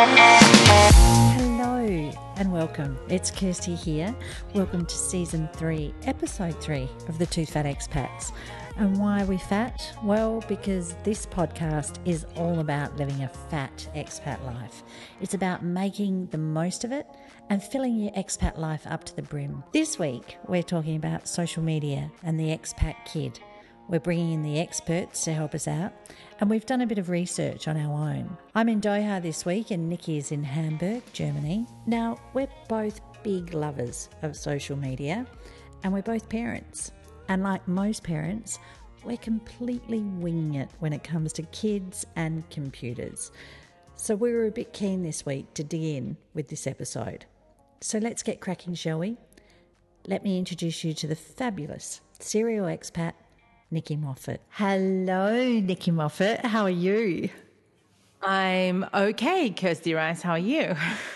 Hello and welcome. It's Kirsty here. Welcome to Season 3, Episode 3 of The Two Fat Expats. And why are we fat? Well, because this podcast is all about living a fat expat life. It's about making the most of it and filling your expat life up to the brim. This week, we're talking about social media and the expat kid. We're bringing in the experts to help us out, and we've done a bit of research on our own. I'm in Doha this week and Nikki is in Hamburg, Germany. Now, we're both big lovers of social media and we're both parents. And like most parents, we're completely winging it when it comes to kids and computers. So we were a bit keen this week to dig in with this episode. So let's get cracking, shall we? Let me introduce you to the fabulous serial expat, Nikki Moffat. Hello, Nikki Moffat. How are you? I'm okay, Kirsty Rice. How are you?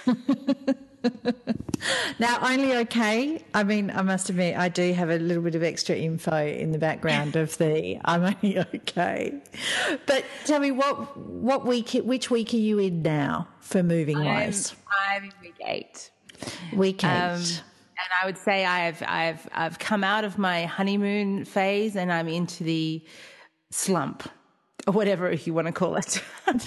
Now, only okay. I mean, I must admit, I do have a little bit of extra info in the background of the I'm only okay. But tell me, which week are you in now for moving wise? I'm in week 8. Week 8. And I would say I've come out of my honeymoon phase and I'm into the slump, or whatever you want to call it.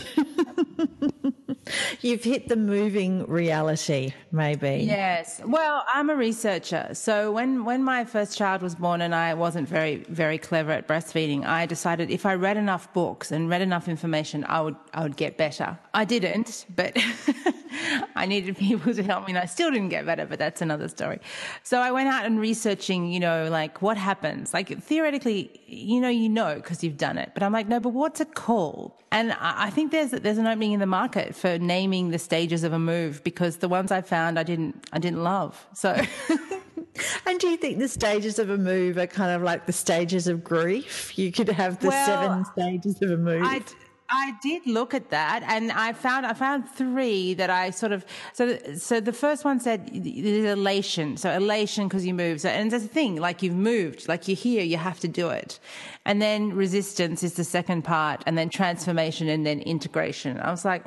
You've hit the moving reality, maybe. Yes. Well, I'm a researcher. So when my first child was born and I wasn't very, very clever at breastfeeding, I decided if I read enough books and read enough information, I would get better. I didn't, but I needed people to help me, and I still didn't get better, but that's another story. So I went out and researching, like what happens? Like theoretically, you know, because you've done it. But I'm like, no, but what's it called? And I think there's an opening in the market for naming the stages of a move, because the ones I found I didn't love. So. And do you think the stages of a move are kind of like the stages of grief? You could have the 7 stages of a move. I did look at that, and I found 3 that I sort of, so the first one said elation. So elation because you moved. So, and that's the thing, like you've moved, like you're here, you have to do it. And then resistance is the second part, and then transformation, and then integration. I was like,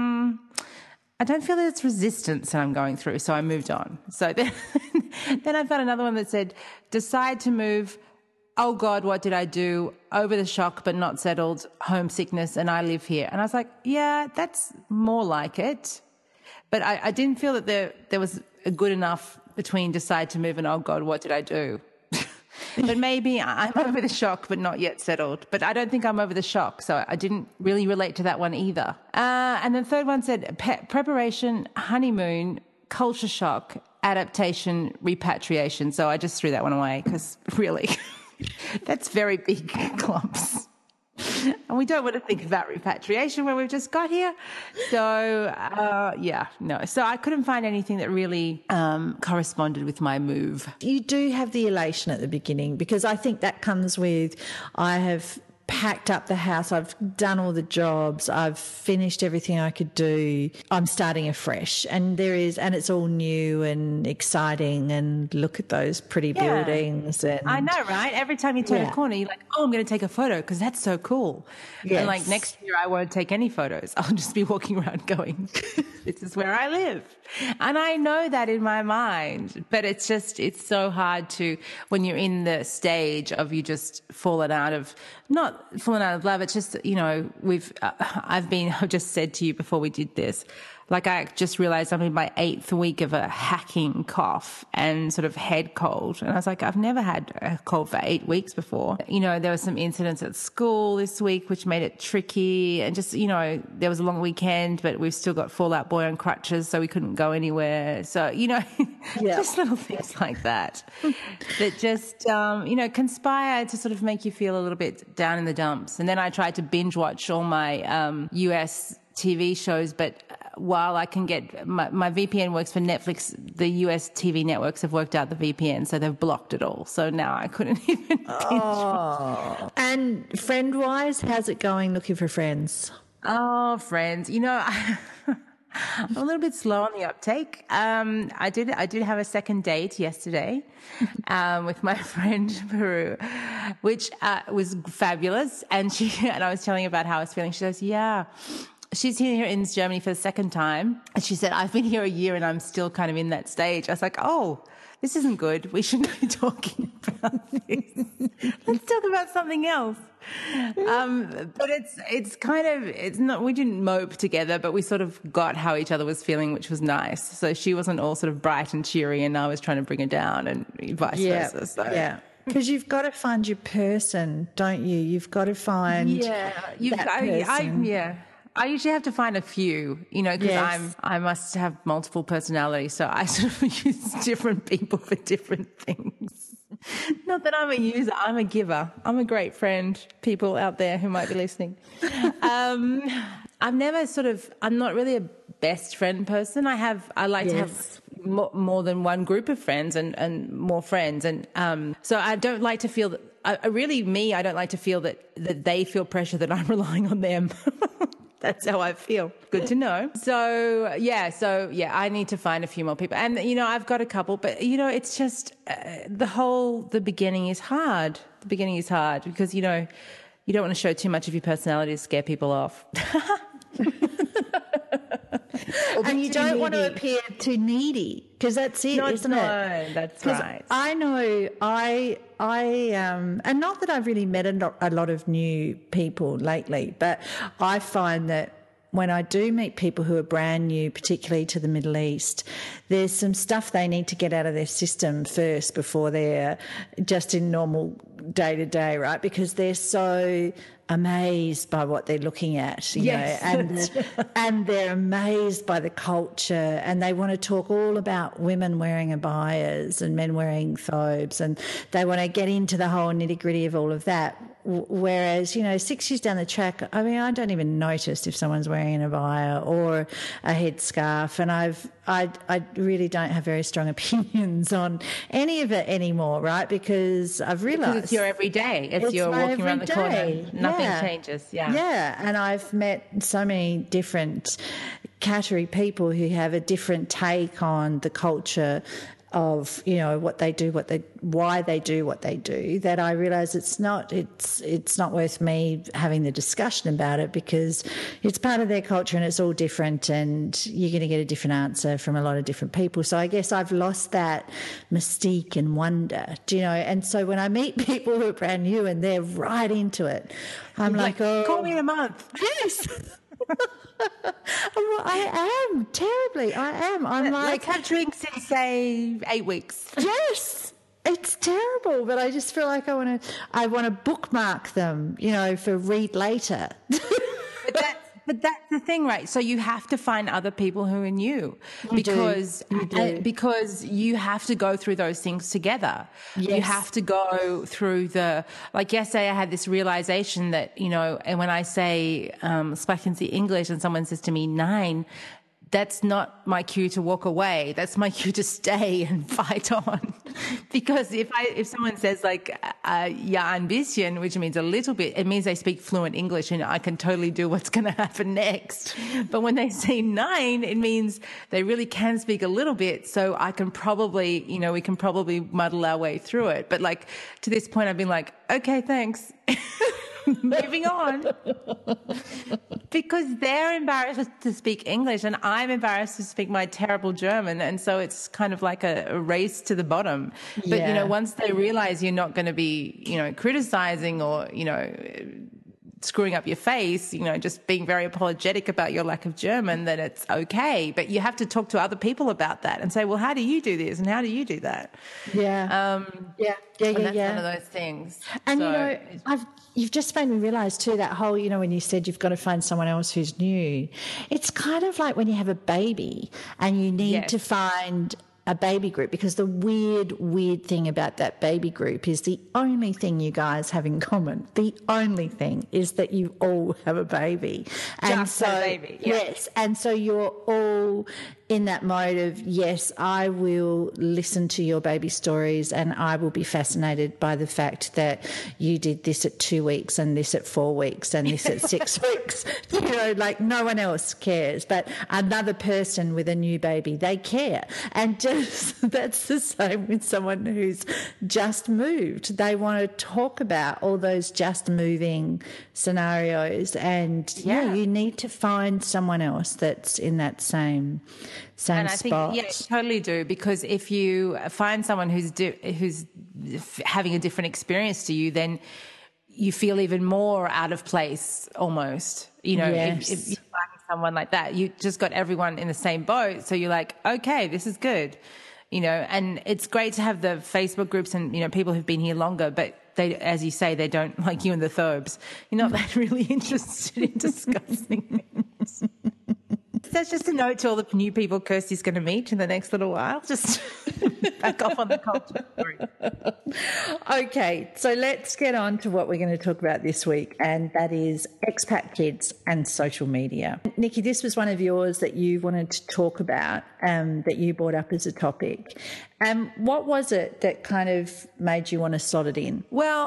I don't feel that it's resistance that I'm going through. So I moved on. So then I found another one that said decide to move. Oh God, what did I do? Over the shock, but not settled, homesickness, and I live here. And I was like, yeah, that's more like it. But I didn't feel that there was a good enough between decide to move and oh God, what did I do? But maybe I'm over the shock, but not yet settled. But I don't think I'm over the shock, so I didn't really relate to that one either. And the third one said preparation, honeymoon, culture shock, adaptation, repatriation. So I just threw that one away because really... That's very big clumps. And we don't want to think about repatriation when we've just got here. So, no. So I couldn't find anything that really corresponded with my move. You do have the elation at the beginning, because I think that comes with I have packed up the house, I've done all the jobs, I've finished everything I could do, I'm starting afresh, and it's all new and exciting, and look at those pretty buildings. And I know, right? Every time you turn a corner, you're like, oh, I'm going to take a photo because that's so cool. Yes. And like next year I won't take any photos. I'll just be walking around going, this is where I live. And I know that in my mind, but it's so hard to, when you're in the stage of you just not fallen out of love. It's just, I've just said to you before we did this, like I just realized I'm in my 8th week of a hacking cough and sort of head cold. And I was like, I've never had a cold for 8 weeks before. There were some incidents at school this week, which made it tricky. And just, there was a long weekend, but we've still got Fallout Boy on crutches, so we couldn't go anywhere. So, just little things like that that just, conspire to sort of make you feel a little bit down in the dumps. And then I tried to binge watch all my US TV shows, but while I can get my VPN works for Netflix, the US TV networks have worked out the VPN, so they've blocked it all. So now I couldn't even binge watch. And friend-wise, how's it going looking for friends? Oh, friends. I'm a little bit slow on the uptake. I did have a second date yesterday with my friend Peru, which was fabulous. And I was telling her about how I was feeling. She goes, yeah. she's here in Germany for the second time. And she said, I've been here a year and I'm still kind of in that stage. I was like, oh, this isn't good. We shouldn't be talking about this. Let's talk about something else. But it's not, we didn't mope together, but we sort of got how each other was feeling, which was nice. So she wasn't all sort of bright and cheery and I was trying to bring her down and vice versa. So. Yeah. Because you've got to find your person, don't you? You've got to find that person. I usually have to find a few, because I must have multiple personalities. So I sort of use different people for different things. Not that I'm a user, I'm a giver. I'm a great friend, people out there who might be listening. I'm not really a best friend person. I like to have more than one group of friends and more friends. And so I don't like to feel that, I don't like to feel that they feel pressure that I'm relying on them. That's how I feel. Good to know. So I need to find a few more people. And, I've got a couple, but, it's just the beginning is hard. The beginning is hard because, you don't want to show too much of your personality to scare people off. And you don't want to appear too needy because that's it, isn't it? No, that's right. I know and not that I've really met a lot of new people lately, but I find that when I do meet people who are brand new, particularly to the Middle East, there's some stuff they need to get out of their system first before they're just in normal day-to-day, right? Because they're so amazed by what they're looking at, you know, and they're amazed by the culture, and they want to talk all about women wearing abayas and men wearing thobes, and they want to get into the whole nitty-gritty of all of that. Whereas, 6 years down the track, I mean, I don't even notice if someone's wearing an abaya or a headscarf, and I really don't have very strong opinions on any of it anymore, right? Because I've realised it's your everyday. It's your walking around the corner. Nothing changes. Yeah, and I've met so many different Qatari people who have a different take on the culture of what they do, why they do what they do, that I realise it's not worth me having the discussion about it, because it's part of their culture and it's all different, and you're going to get a different answer from a lot of different people. So I guess I've lost that mystique and wonder, and so when I meet people who are brand new and they're right into it, I'm like, oh, call me in a month. Yes. I am terribly. I am. I'm like, let's have drinks in, say, 8 weeks. Yes, it's terrible, but I just feel like I want to bookmark them, for read later. But that's the thing, right? So you have to find other people who are new, because you have to go through those things together. Yes. You have to go through yesterday I had this realization that, and when I say, sprechen Sie English, and someone says to me, nein, that's not my cue to walk away. That's my cue to stay and fight on. Because if someone says ja, ein bisschen, which means a little bit, it means they speak fluent English and I can totally do what's going to happen next. But when they say nein, it means they really can speak a little bit. So I can probably, we can probably muddle our way through it. But to this point, I've been like, okay, thanks. Moving on. Because they're embarrassed to speak English and I'm embarrassed to speak my terrible German, and so it's kind of like a race to the bottom. But once they realize you're not going to be criticizing or screwing up your face, just being very apologetic about your lack of German, then it's okay. But you have to talk to other people about that and say, well, how do you do this and how do you do that? Yeah. That's one of those things. And you've just made me realise too, that whole, when you said you've got to find someone else who's new, it's kind of like when you have a baby and you need to find a baby group, because the weird thing about that baby group is the only thing you guys have in common. The only thing is that you all have a baby. And just a baby. Yeah. Yes. And so you're all still in that mode of, yes, I will listen to your baby stories and I will be fascinated by the fact that you did this at 2 weeks and this at 4 weeks and this at 6 weeks. You know, like no one else cares, but another person with a new baby, they care. And just that's the same with someone who's just moved. They want to talk about all those just moving scenarios, and you need to find someone else that's in that same and I spot. think, totally do, because if you find someone who's having a different experience to you, then you feel even more out of place almost. You know, if you find someone like that, you just got everyone in the same boat. So you're like, okay, this is good. You know, and it's great to have the Facebook groups and, you know, people who've been here longer, but they, as you say, they don't, like you and the Thorbs, you're not that really interested in discussing things. That's just a note to all the new people Kirsty's going to meet in the next little while. Just back off on the culture story. Okay, so let's get on to what we're going to talk about this week, and that is expat kids and social media. Nikki, this was one of yours that you wanted to talk about, that you brought up as a topic. What was it that kind of made you want to slot it in? Well,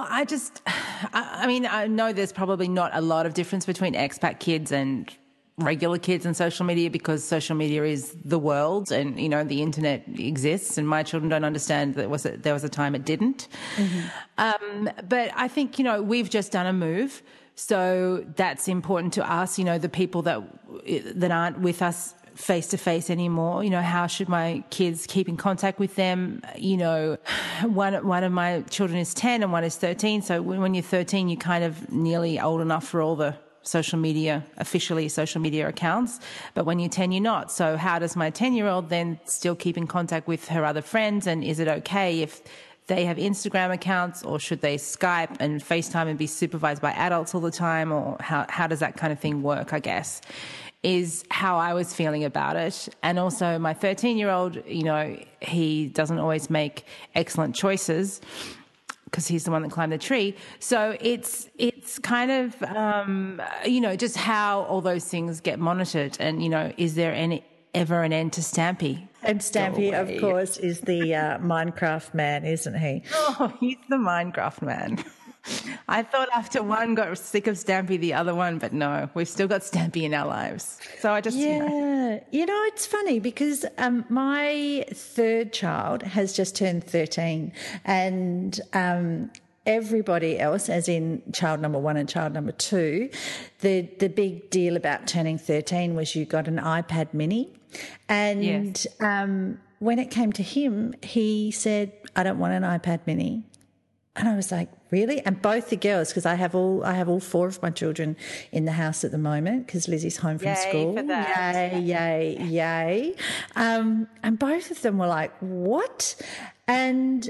I mean, I know there's probably not a lot of difference between expat kids and regular kids and social media, because social media is the world and, you know, the internet exists, and my children don't understand that there was a time it didn't. Mm-hmm. But I think, you know, we've just done a move, so that's important to us. You know, the people that aren't with us face to face anymore, you know, how should my kids keep in contact with them? You know, one of my children is 10 and one is 13. So when you're 13, you're kind of nearly old enough for all the officially social media accounts, but when you're 10, you're not. So how does my 10-year-old then still keep in contact with her other friends? And is it okay if they have Instagram accounts, or should they Skype and FaceTime and be supervised by adults all the time? Or how does that kind of thing work, I guess, is how I was feeling about it. And also my 13-year-old, you know, he doesn't always make excellent choices, because he's the one that climbed the tree. So it's kind of, you know, just how all those things get monitored. And, you know, is there ever an end to Stampy? And Stampy, of course, is the Minecraft man, isn't he? Oh, he's the Minecraft man. I thought after one got sick of Stampy, the other one, but no, we've still got Stampy in our lives. So I just, you know, it's funny because my third child has just turned 13, and everybody else, as in child number 1 and child number 2, the big deal about turning 13 was you got an iPad mini. And yes. When it came to him, he said, I don't want an iPad mini. And I was like, really? And both the girls, because I have all 4 of my children in the house at the moment, because Lizzie's home from school. For that. Yay. And both of them were like, what? And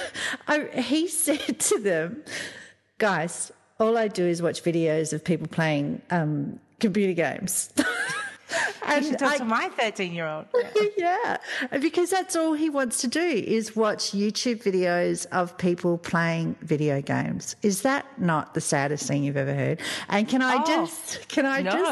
he said to them, guys, all I do is watch videos of people playing computer games. And you should talk to my 13-year-old. Yeah, because that's all he wants to do is watch YouTube videos of people playing video games. Is that not the saddest thing you've ever heard? And yes. Can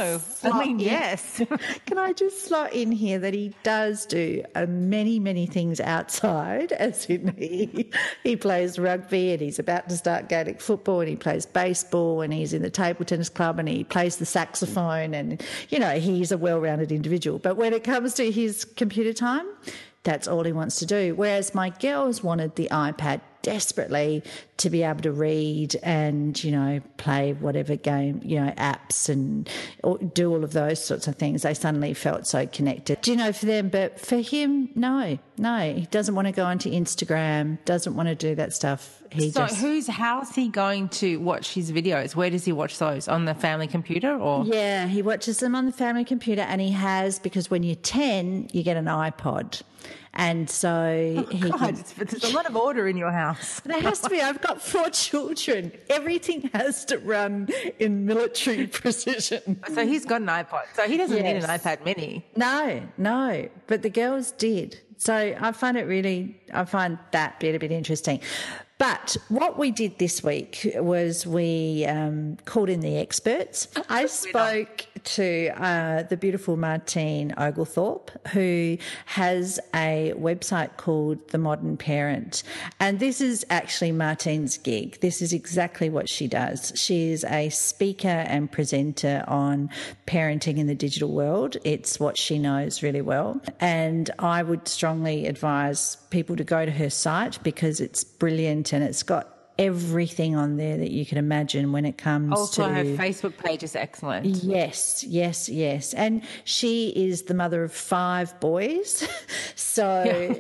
I just slot in here that he does do many, many things outside, as in he plays rugby, and he's about to start Gaelic football, and he plays baseball, and he's in the table tennis club, and he plays the saxophone, and, you know, he's a well-rounded individual. But when it comes to his computer time, that's all he wants to do. Whereas my girls wanted the iPad desperately to be able to read and, you know, play whatever game, you know, apps and do all of those sorts of things. They suddenly felt so connected, you know, for them. But for him, no, he doesn't want to go onto Instagram, doesn't want to do that stuff. How's he going to watch his videos? Where does he watch those? On the family computer or? Yeah, he watches them on the family computer, and he has, because when you're 10, you get an iPod. And so there's a lot of order in your house. There has to be. I've got 4 children. Everything has to run in military precision. So he's got an iPod. So he doesn't need an iPad mini. No. But the girls did. So I find that bit a bit interesting. But what we did this week was we called in the experts. I spoke to the beautiful Martine Oglethorpe, who has a website called The Modern Parent. And this is actually Martine's gig. This is exactly what she does. She is a speaker and presenter on parenting in the digital world. It's what she knows really well. And I would strongly advise people to go to her site because it's brilliant and it's got everything on there that you can imagine when it comes also, to... her Facebook page is excellent. Yes. And she is the mother of 5 boys. So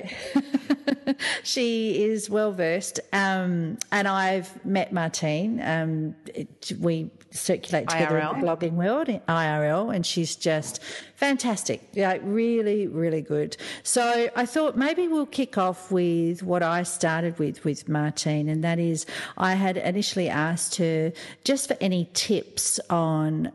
she is well versed. And I've met Martine. We circulate together IRL. in the blogging world, IRL, and she's just fantastic. Really, really good. So I thought maybe we'll kick off with what I started with Martine, and that is I had initially asked her just for any tips on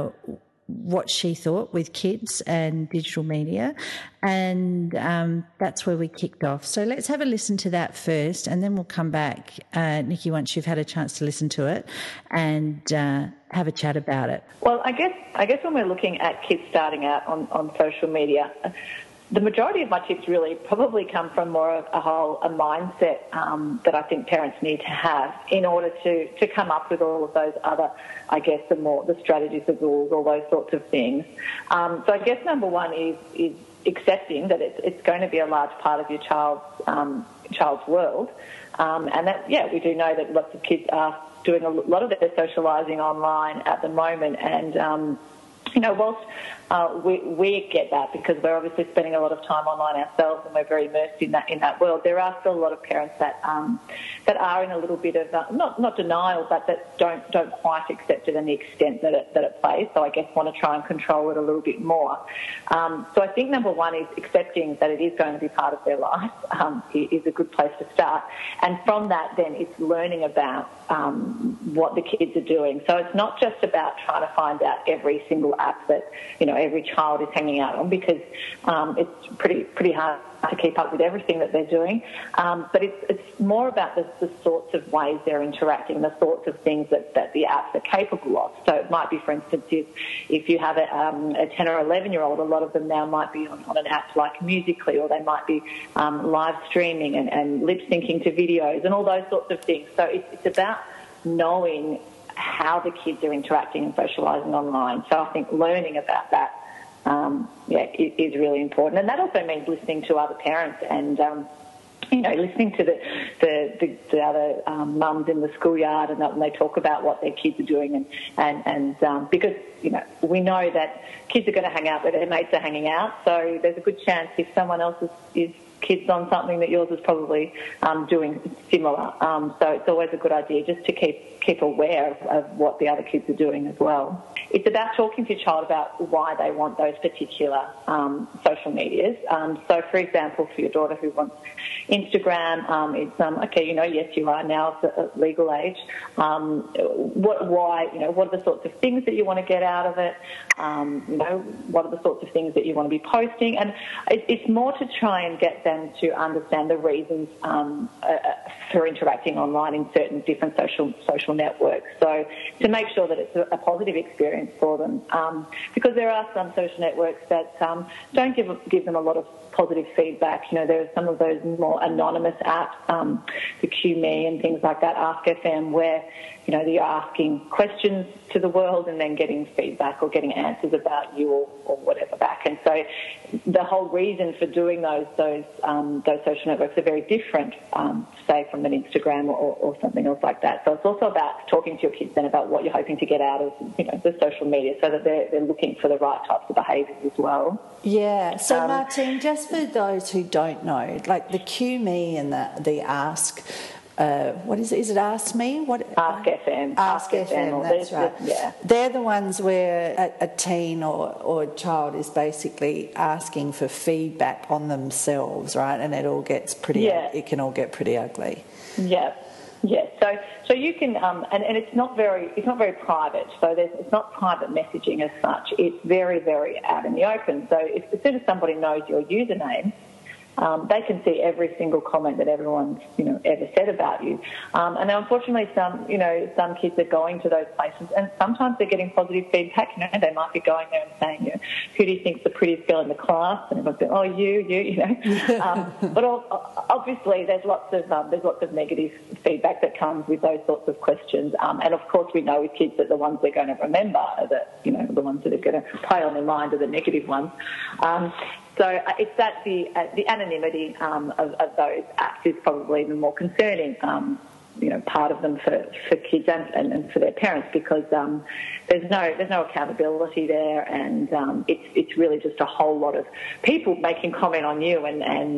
what she thought with kids and digital media, and that's where we kicked off. So let's have a listen to that first, and then we'll come back, Nikki, once you've had a chance to listen to it, and have a chat about it. Well, I guess when we're looking at kids starting out on social media, the majority of my tips really probably come from more of a mindset that I think parents need to have in order to come up with all of those other, I guess, the strategies, the rules, all those sorts of things. So I guess number one is accepting that it's going to be a large part of your child's world, and that we do know that lots of kids are doing a lot of their socialising online at the moment, and whilst we get that because we're obviously spending a lot of time online ourselves and we're very immersed in that world, there are still a lot of parents that are in a little bit of not denial, but that don't quite accept it in the extent that it plays. So I guess want to try and control it a little bit more. So I think number one is accepting that it is going to be part of their life is a good place to start, and from that then it's learning about what the kids are doing. So it's not just about trying to find out every single app that every child is hanging out on, because it's pretty hard to keep up with everything that they're doing. But it's more about the sorts of ways they're interacting, the sorts of things that the apps are capable of. So it might be, for instance, if you have a 10 or 11-year-old, a lot of them now might be on an app like Musical.ly, or they might be live streaming and lip syncing to videos and all those sorts of things. So it's about knowing how the kids are interacting and socialising online. So I think learning about that, is really important. And that also means listening to other parents and, listening to the other mums in the schoolyard and when they talk about what their kids are doing. And because, we know that kids are going to hang out where their mates are hanging out. So there's a good chance if someone else is kids on something that yours is probably doing similar. So it's always a good idea just to keep aware of what the other kids are doing as well. It's about talking to your child about why they want those particular social medias. So, for example, for your daughter who wants Instagram, it's yes, you are now at legal age. What are the sorts of things that you want to get out of it? What are the sorts of things that you want to be posting? And it's more to try and get them to understand the reasons for interacting online in certain different social networks. So to make sure that it's a positive experience for them, because there are some social networks that don't give them a lot of positive feedback. There are some of those more anonymous apps, the QMe and things like that, Ask FM, where you're asking questions to the world and then getting feedback or getting answers about you or whatever back. And so the whole reason for doing those social networks are very different, say from an Instagram or something else like that. So it's also about talking to your kids then about what you're hoping to get out of the social media, so that they're looking for the right types of behaviours as well. Yeah. So Martine, just for those who don't know, like the QMe and the Ask. What is it? Is it Ask Me? Ask FM. Ask FM, that's right. Yeah. They're the ones where a teen or a child is basically asking for feedback on themselves, right? And it all gets it can all get pretty ugly. Yeah. Yeah, so you can, and it's not very private. So it's not private messaging as such. It's very, very out in the open. So as soon as somebody knows your username, they can see every single comment that everyone's, ever said about you. And unfortunately, some kids are going to those places, and sometimes they're getting positive feedback. They might be going there and saying, who do you think's the prettiest girl in the class? And everyone's going, oh, you. But obviously, there's lots of negative feedback that comes with those sorts of questions. And of course, we know with kids that the ones they're going to remember are the ones that are going to play on their mind are the negative ones. So it's that the anonymity of those apps is probably even more concerning, part of them for kids and for their parents, because there's no accountability there, and it's really just a whole lot of people making comment on you, and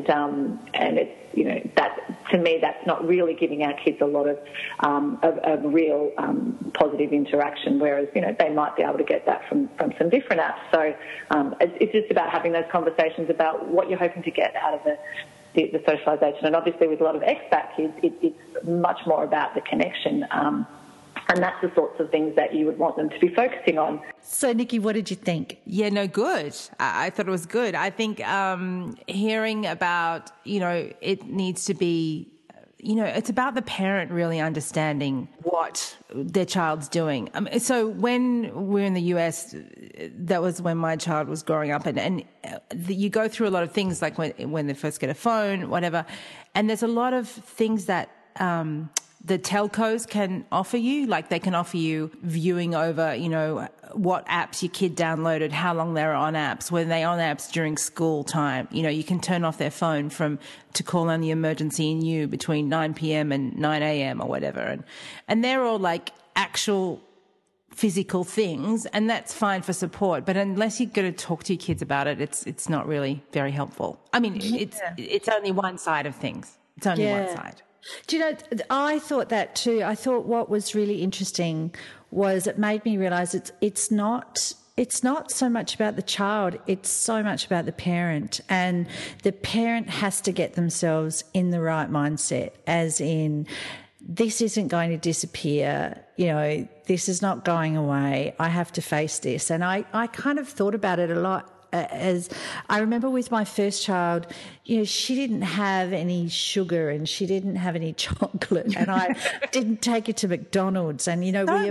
it's that, to me, that's not really giving our kids a lot of real positive interaction, whereas they might be able to get that from some different apps. So it's just about having those conversations about what you're hoping to get out of the socialisation. And obviously with a lot of expat kids, it's much more about the connection, and that's the sorts of things that you would want them to be focusing on. So, Nikki, what did you think? Yeah, no, good. I thought it was good. I think hearing about, it needs to be, it's about the parent really understanding what their child's doing. So when we're in the US, that was when my child was growing up, and you go through a lot of things, like when they first get a phone, whatever, and there's a lot of things that the telcos can offer you. Like, they can offer you viewing over, what apps your kid downloaded, how long they're on apps, when they're on apps during school time. You can turn off their phone to call on the emergency in you between 9 p.m. and 9 a.m. or whatever. And they're all like actual physical things, and that's fine for support. But unless you're going to talk to your kids about it, it's not really very helpful. I mean, it's only one side of things. It's only one side. Do you know, I thought that too. I thought what was really interesting was it made me realise it's not so much about the child, it's so much about the parent. And the parent has to get themselves in the right mindset, as in, this isn't going to disappear, this is not going away, I have to face this. And I kind of thought about it a lot. As I remember with my first child, she didn't have any sugar and she didn't have any chocolate, and I didn't take her to McDonald's, and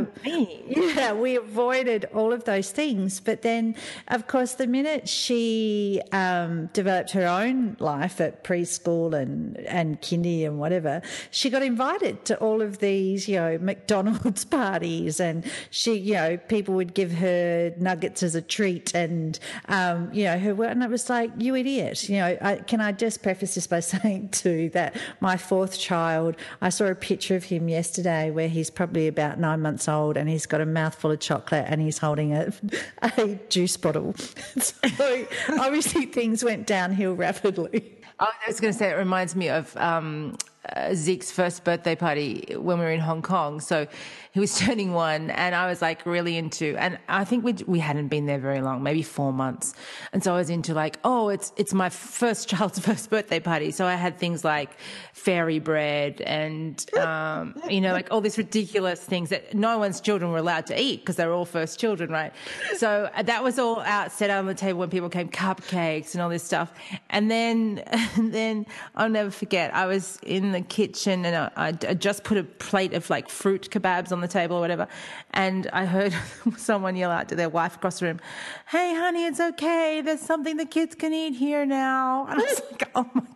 we avoided all of those things. But then, of course, the minute she developed her own life at preschool and kindy and whatever, she got invited to all of these McDonald's parties, and people would give her nuggets as a treat, and and it was like, you idiot. Can I just preface this by saying too that my fourth child, I saw a picture of him yesterday where he's probably about 9 months old, and he's got a mouthful of chocolate and he's holding a juice bottle. So obviously things went downhill rapidly. I was going to say, it reminds me of Zeke's first birthday party when we were in Hong Kong. So he was turning 1, and I was like really into, and I think we hadn't been there very long, maybe 4 months. And so I was into like, it's my first child's first birthday party. So I had things like fairy bread and, like all these ridiculous things that no one's children were allowed to eat because they were all first children, right? So that was all set out on the table when people came, cupcakes and all this stuff. And then I'll never forget, I was in the kitchen and I just put a plate of like fruit kebabs on the table or whatever, and I heard someone yell out to their wife across the room, "Hey honey, it's okay, there's something the kids can eat here now." And I was like, oh my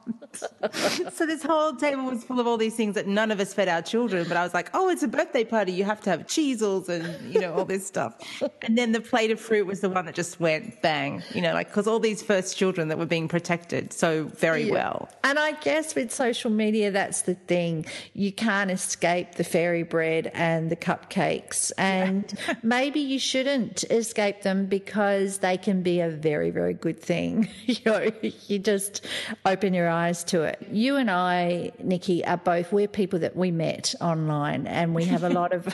God. So this whole table was full of all these things that none of us fed our children, but I was like, it's a birthday party, you have to have cheesels and all this stuff. And then the plate of fruit was the one that just went bang, because all these first children that were being protected so very well. And I guess with social media, that's the thing, you can't escape the fairy bread and the cupcakes, and maybe you shouldn't escape them, because they can be a very, very good thing. You just open your eyes to it. You and I, Nikki, we're people that we met online, and we have a lot of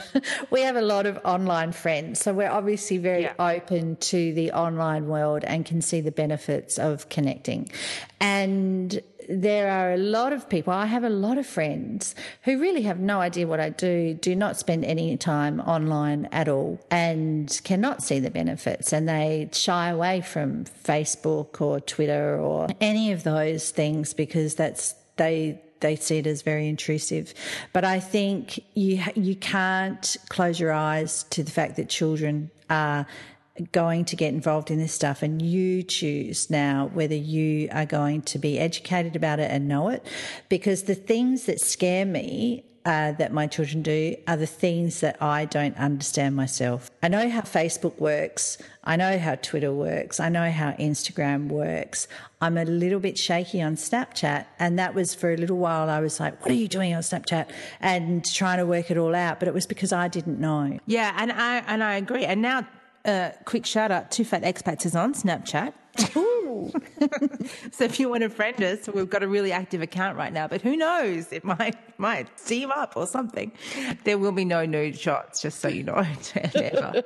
online friends, so we're obviously very open to the online world and can see the benefits of connecting. And there are a lot of people, I have a lot of friends who really have no idea what I do not spend any time online at all, and cannot see the benefits, and they shy away from Facebook or Twitter or any of those things because they see it as very intrusive. But I think you can't close your eyes to the fact that children are going to get involved in this stuff, and you choose now whether you are going to be educated about it and know it, because the things that scare me that my children do are the things that I don't understand myself. I know how Facebook works. I know how Twitter works. I know how Instagram works. I'm a little bit shaky on Snapchat, and that was for a little while. I was like, what are you doing on Snapchat? And trying to work it all out, but it was because I didn't know. Yeah, and I agree. And now, quick shout out, Two Fat Expats is on Snapchat. Ooh. So if you want to friend us, we've got a really active account right now, but who knows, it might team up or something. There will be no nude shots, just so you know. Ever.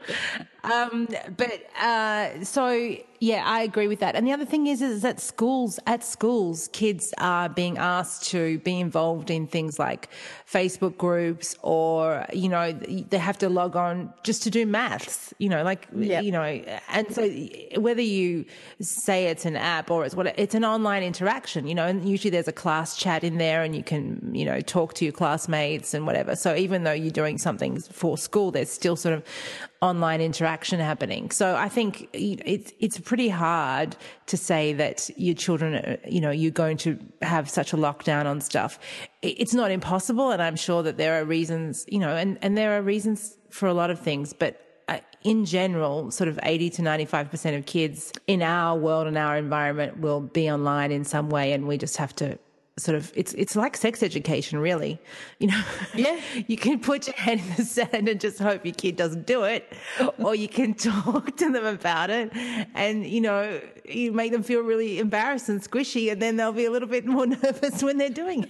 So yeah, I agree with that. And the other thing is that at schools, kids are being asked to be involved in things like Facebook groups, or, you know, they have to log on just to do maths, you know, like, yep. You know, and so whether you say it's an app or it's an online interaction, you know, and usually there's a class chat in there and you can, you know, talk to your classmates and whatever. So even though you're doing something for school, there's still sort of online interaction happening. So I think it's pretty hard to say that your children, you know, you're going to have such a lockdown on stuff. It's not impossible, and I'm sure that there are reasons, you know, and there are reasons for a lot of things, but in general, sort of 80 to 95% of kids in our world and our environment will be online in some way, and we just have to sort of, it's like sex education, really. You know, yeah. You can put your head in the sand and just hope your kid doesn't do it, or you can talk to them about it, and, you know, you make them feel really embarrassed and squishy, and then they'll be a little bit more nervous when they're doing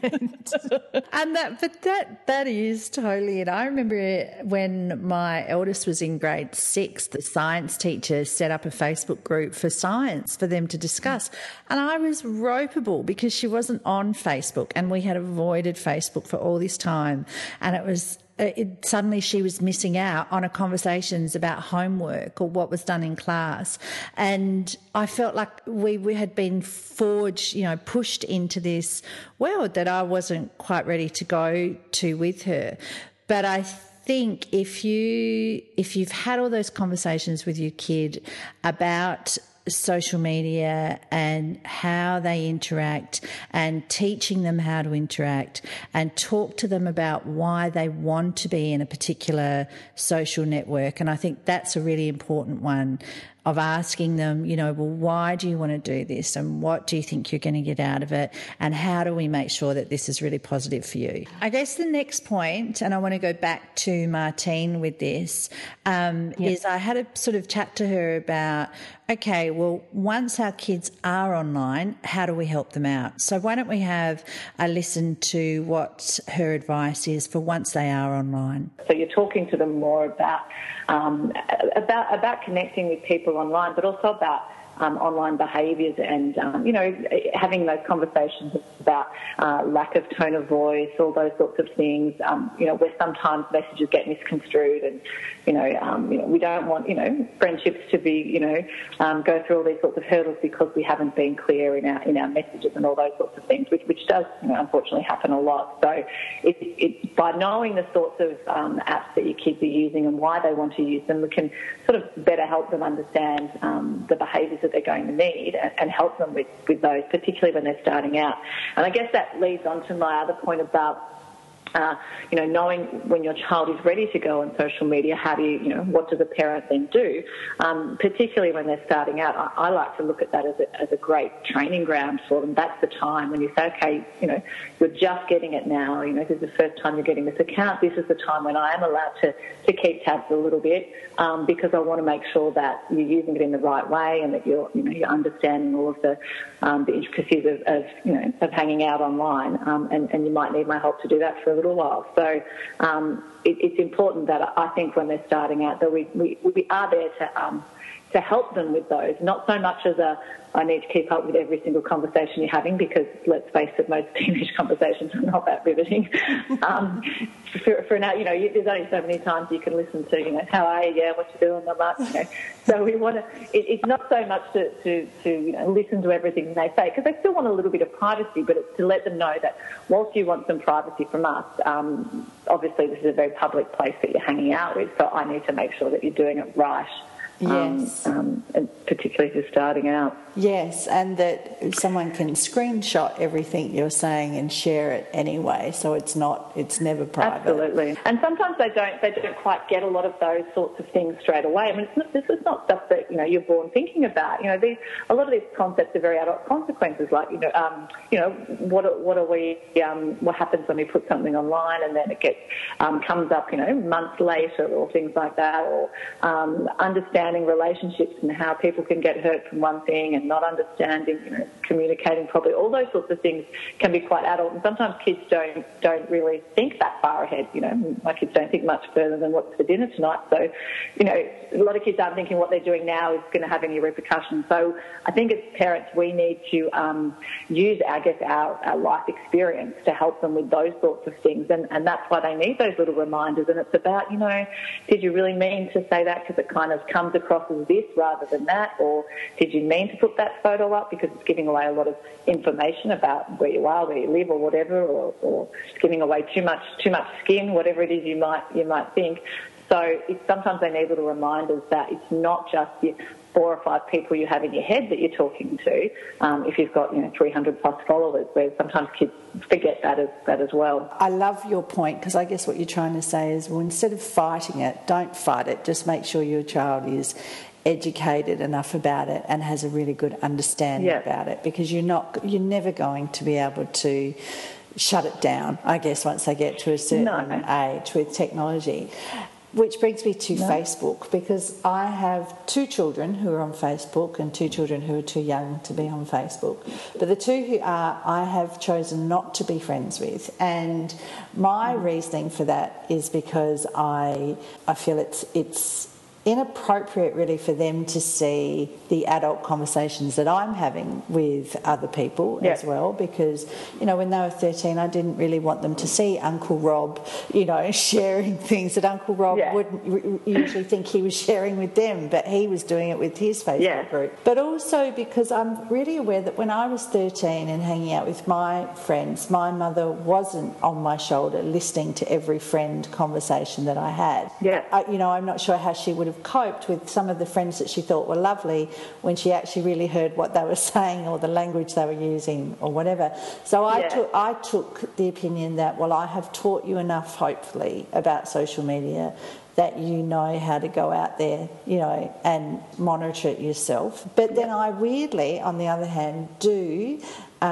it. And that is totally it. I remember when my eldest was in grade 6, the science teacher set up a Facebook group for science for them to discuss, and I was ropeable because she wasn't on Facebook, and we had avoided Facebook for all this time, and it was suddenly she was missing out on conversations about homework or what was done in class. And I felt like we had been forged, you know, pushed into this world that I wasn't quite ready to go to with her. But I think if you've had all those conversations with your kid about social media and how they interact, and teaching them how to interact, and talk to them about why they want to be in a particular social network. And I think that's a really important one, of asking them, you know, well, why do you want to do this, and what do you think you're going to get out of it, and how do we make sure that this is really positive for you? I guess the next point, and I want to go back to Martine with this, is I had a sort of chat to her about, okay, well, once our kids are online, how do we help them out? So why don't we have a listen to what her advice is for once they are online. So you're talking to them more about connecting with people online, but also about online behaviours and, you know, having those conversations about lack of tone of voice, all those sorts of things, you know, where sometimes messages get misconstrued, and, you know, we don't want, you know, friendships to be, you know, go through all these sorts of hurdles because we haven't been clear in our messages and all those sorts of things, which does, you know, unfortunately happen a lot. So it by knowing the sorts of apps that your kids are using and why they want to use them, we can sort of better help them understand the behaviours that they're going to need, and help them with those, particularly when they're starting out. And I guess that leads on to my other point about, you know, knowing when your child is ready to go on social media, how do you know, what does a parent then do? Particularly when they're starting out, I like to look at that as a great training ground for them. That's the time when you say, okay, you know, you're just getting it now, you know, this is the first time you're getting this account. This is the time when I am allowed to keep tabs a little bit, because I want to make sure that you're using it in the right way, and that you're understanding all of the intricacies of hanging out online, and you might need my help to do that for a little while. So it's important that I think when they're starting out that we are there to to help them with those, not so much as I need to keep up with every single conversation you're having, because let's face it, most teenage conversations are not that riveting. For now, there's only so many times you can listen to, how are you? Yeah, what you doing? Not much. So we want to. It's not so much to listen to everything they say, because they still want a little bit of privacy, but it's to let them know that whilst you want some privacy from us, obviously this is a very public place that you're hanging out with, so I need to make sure that you're doing it right. Yes. And particularly for starting out. Yes, and that someone can screenshot everything you're saying and share it anyway, so it's never private. Absolutely. And sometimes they don't quite get a lot of those sorts of things straight away. I mean, this is not stuff that you're born thinking about. A lot of these concepts are very adult consequences, like what happens when we put something online and then it gets comes up months later, or things like that, or understanding relationships and how people can get hurt from one thing and not understanding, communicating properly. All those sorts of things can be quite adult, and sometimes kids don't really think that far ahead. My kids don't think much further than what's for dinner tonight. So, a lot of kids aren't thinking what they're doing now is going to have any repercussions. So I think as parents we need to use, our life experience to help them with those sorts of things, and that's why they need those little reminders. And it's about, did you really mean to say that because it kind of comes across as this rather than that, or did you mean to put that photo up because it's giving away a lot of information about where you are, where you live, or whatever, or giving away too much skin, whatever it is you might think. So sometimes they need little reminders that it's not just the 4 or 5 people you have in your head that you're talking to. If you've got 300 plus followers, where sometimes kids forget that as well. I love your point, because I guess what you're trying to say is, well, instead of fighting it, don't fight it. Just make sure your child is educated enough about it and has a really good understanding about it, because you're never going to be able to shut it down, I guess, once they get to a certain age with technology. Which brings me to Facebook, because I have 2 children who are on Facebook and 2 children who are too young to be on Facebook. But the 2 who are, I have chosen not to be friends with. And my reasoning for that is because I feel it's inappropriate really for them to see the adult conversations that I'm having with other people as well, because when they were 13 I didn't really want them to see Uncle Rob sharing things that Uncle Rob wouldn't usually think he was sharing with them, but he was doing it with his Facebook group. But also because I'm really aware that when I was 13 and hanging out with my friends, my mother wasn't on my shoulder listening to every friend conversation that I had. I'm not sure how she would have coped with some of the friends that she thought were lovely when she actually really heard what they were saying or the language they were using or whatever. So I took the opinion that, well, I have taught you enough, hopefully, about social media that you know how to go out there, and monitor it yourself. But then I weirdly, on the other hand, do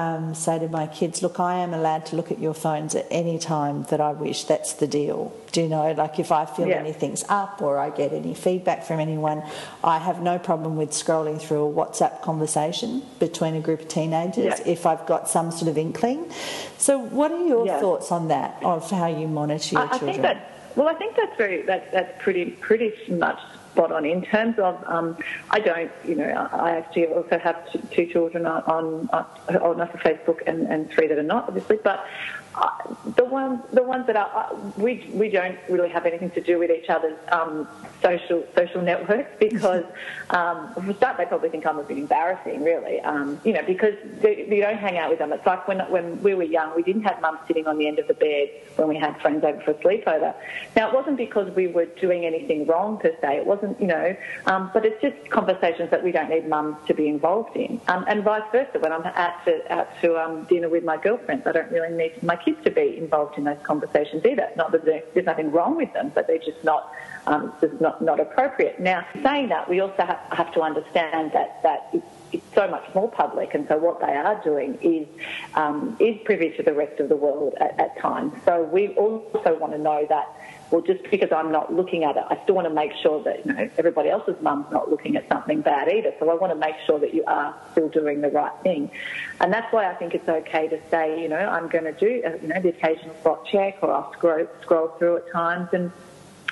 say to my kids, look, I am allowed to look at your phones at any time that I wish. That's the deal. Do you know, like if I feel anything's up or I get any feedback from anyone, I have no problem with scrolling through a WhatsApp conversation between a group of teenagers if I've got some sort of inkling. So what are your thoughts on that, of how you monitor your children? I think that's pretty much spot on in terms of I actually also have 2 children on old enough for Facebook and 3 that are not, obviously, but the ones that are we don't really have anything to do with each other's social networks, because for start they probably think I'm a bit embarrassing, really, because you don't hang out with them. It's like when we were young, we didn't have mum sitting on the end of the bed when we had friends over for a sleepover. Now, it wasn't because we were doing anything wrong per se. It wasn't, but it's just conversations that we don't need mums to be involved in, and vice versa. When I'm out to dinner with my girlfriends, I don't really need my kids to be involved in those conversations either. Not that there's nothing wrong with them, but they're just not appropriate. Now, saying that, we also have to understand that it's so much more public, and so what they are doing is privy to the rest of the world at times. So we also want to know that, well, just because I'm not looking at it, I still want to make sure that everybody else's mum's not looking at something bad either. So I want to make sure that you are still doing the right thing, and that's why I think it's okay to say, I'm going to do the occasional spot check, or I'll scroll through at times, and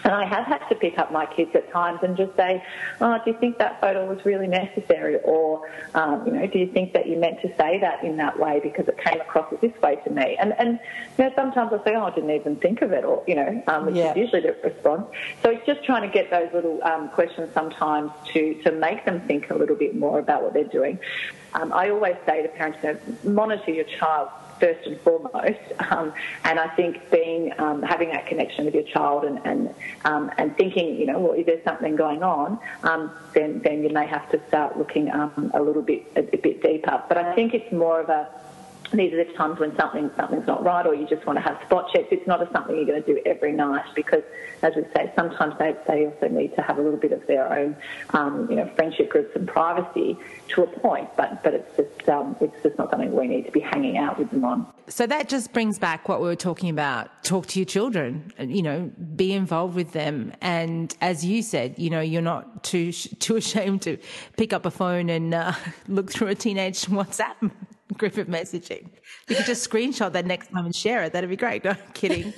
And I have had to pick up my kids at times and just say, oh, do you think that photo was really necessary? Or, do you think that you meant to say that in that way because it came across this way to me? And sometimes I say, oh, I didn't even think of it, or, which is usually the response. So it's just trying to get those little questions sometimes to make them think a little bit more about what they're doing. I always say to parents, monitor your child first and foremost, and I think having that connection with your child and thinking, well, if there's something going on, then you may have to start looking a bit deeper. But I think it's more of these are the times when something's not right, or you just want to have spot checks. It's not something you're going to do every night because, as we say, sometimes they also need to have a little bit of their own, friendship groups and privacy to a point. But it's just not something we need to be hanging out with them on. So that just brings back what we were talking about. Talk to your children, be involved with them. And as you said, you're not too ashamed to pick up a phone and look through a teenage WhatsApp group of messaging. You could just screenshot that next time and share it. That'd be great. No, kidding.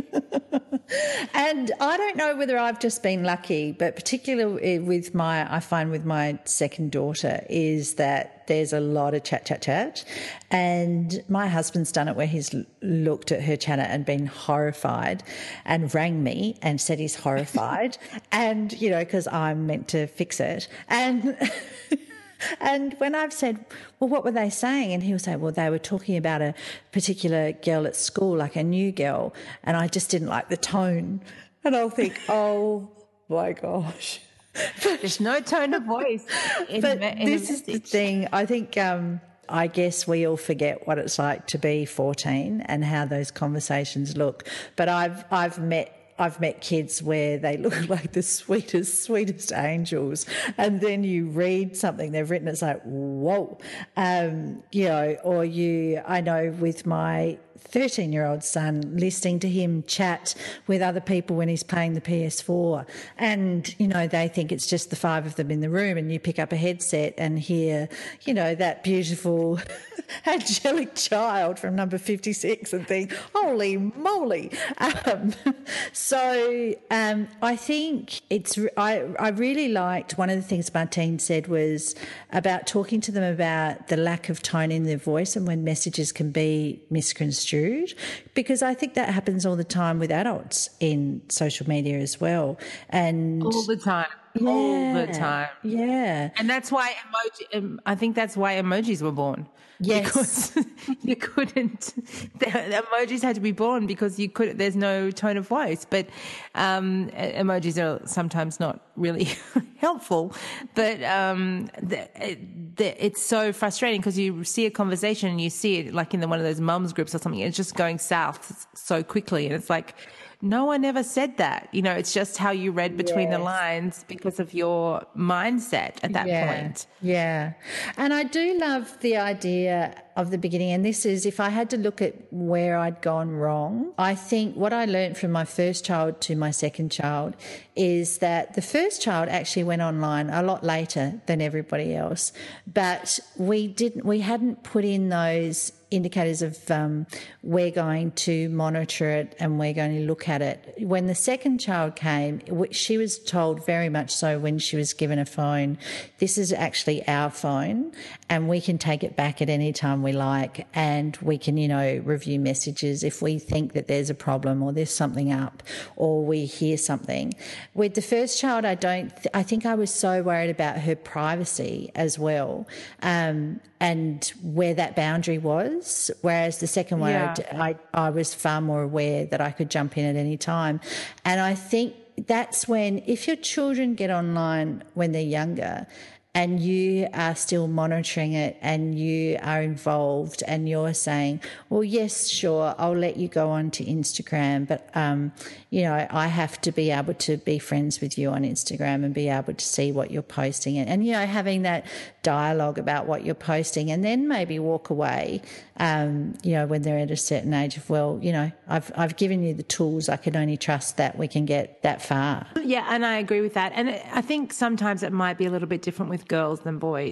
And I don't know whether I've just been lucky, but particularly with my second daughter is that there's a lot of chat. And my husband's done it where he's looked at her chat and been horrified and rang me and said he's horrified and, because I'm meant to fix it. And when I've said, well, what were they saying? And he'll say, well, they were talking about a particular girl at school, like a new girl, and I just didn't like the tone. And I'll think, oh, my gosh. There's no tone of voice in this is the thing. I think I guess we all forget what it's like to be 14 and how those conversations look. But I've met kids where they look like the sweetest angels, and then you read something they've written, it's like, whoa, I know with my 13-year-old son, listening to him chat with other people when he's playing the PS4, and they think it's just the five of them in the room, and you pick up a headset and hear that beautiful angelic child from number 56 and think, holy moly. I think I really liked one of the things Martine said was about talking to them about the lack of tone in their voice and when messages can be misconstrued, because I think that happens all the time with adults in social media as well. And all the time. Yeah, all the time. Yeah. And that's why I think that's why emojis were born. Yes. Because you couldn't, the emojis had to be born because there's no tone of voice. But emojis are sometimes not really helpful. But it's so frustrating because you see a conversation and you see it like in one of those mums groups or something, and it's just going south so quickly. And it's like, no one ever said that. It's just how you read between the lines because of your mindset at that point. Yeah. And I do love the idea of the beginning. And this is, if I had to look at where I'd gone wrong, I think what I learned from my first child to my second child is that the first child actually went online a lot later than everybody else, but we hadn't put in those indicators of we're going to monitor it and we're going to look at it. When the second child came, she was told very much so when she was given a phone, this is actually our phone and we can take it back at any time we like, and we can, review messages if we think that there's a problem or there's something up or we hear something. With the first child, I think I was so worried about her privacy as well. And where that boundary was, whereas the second one, I was far more aware that I could jump in at any time. And I think that's when, if your children get online when they're younger and you are still monitoring it and you are involved and you're saying, well, yes, sure, I'll let you go on to Instagram, but, I have to be able to be friends with you on Instagram and be able to see what you're posting and having that dialogue about what you're posting, and then maybe walk away, when they're at a certain age of, I've given you the tools. I can only trust that we can get that far. Yeah, and I agree with that. And I think sometimes it might be a little bit different with girls than boys.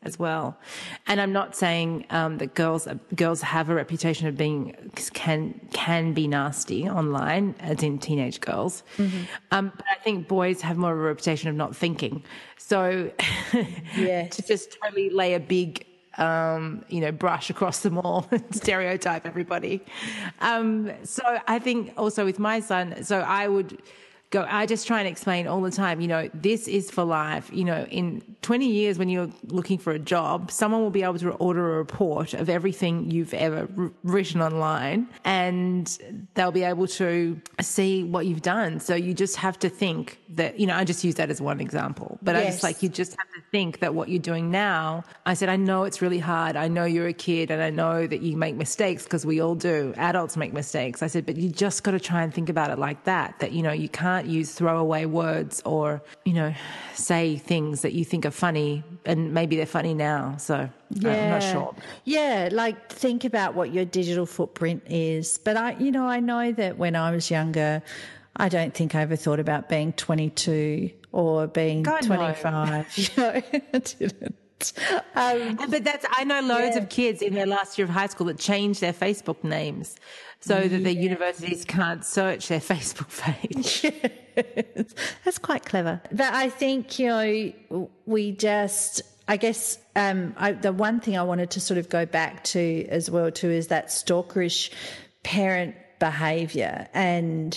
as well. And I'm not saying that girls have a reputation of being can be nasty online, as in teenage girls. Mm-hmm. But I think boys have more of a reputation of not thinking. So Yes. to just totally lay a big brush across them all and stereotype everybody. So I think also with my son, so I just try and explain all the time, this is for life. In 20 years when you're looking for a job, someone will be able to order a report of everything you've ever written online, and they'll be able to see what you've done. So you just have to think that, I just use that as one example, but Yes. you just have to think that what you're doing now, I said, I know it's really hard. I know you're a kid and I know that you make mistakes, because we all do. Adults make mistakes. I said, but you just got to try and think about it like that, you can't use throwaway words or, say things that you think are funny and maybe they're funny now. So I'm not sure. Yeah, like think about what your digital footprint is. But I know that when I was younger, I don't think I ever thought about being 22 or being God, no. 25. I didn't. But I know loads of kids in their last year of high school that change their Facebook names so that the universities can't search their Facebook page. That's quite clever. But I think, we just, I guess, the one thing I wanted to sort of go back to as well too is that stalkerish parent behaviour. And,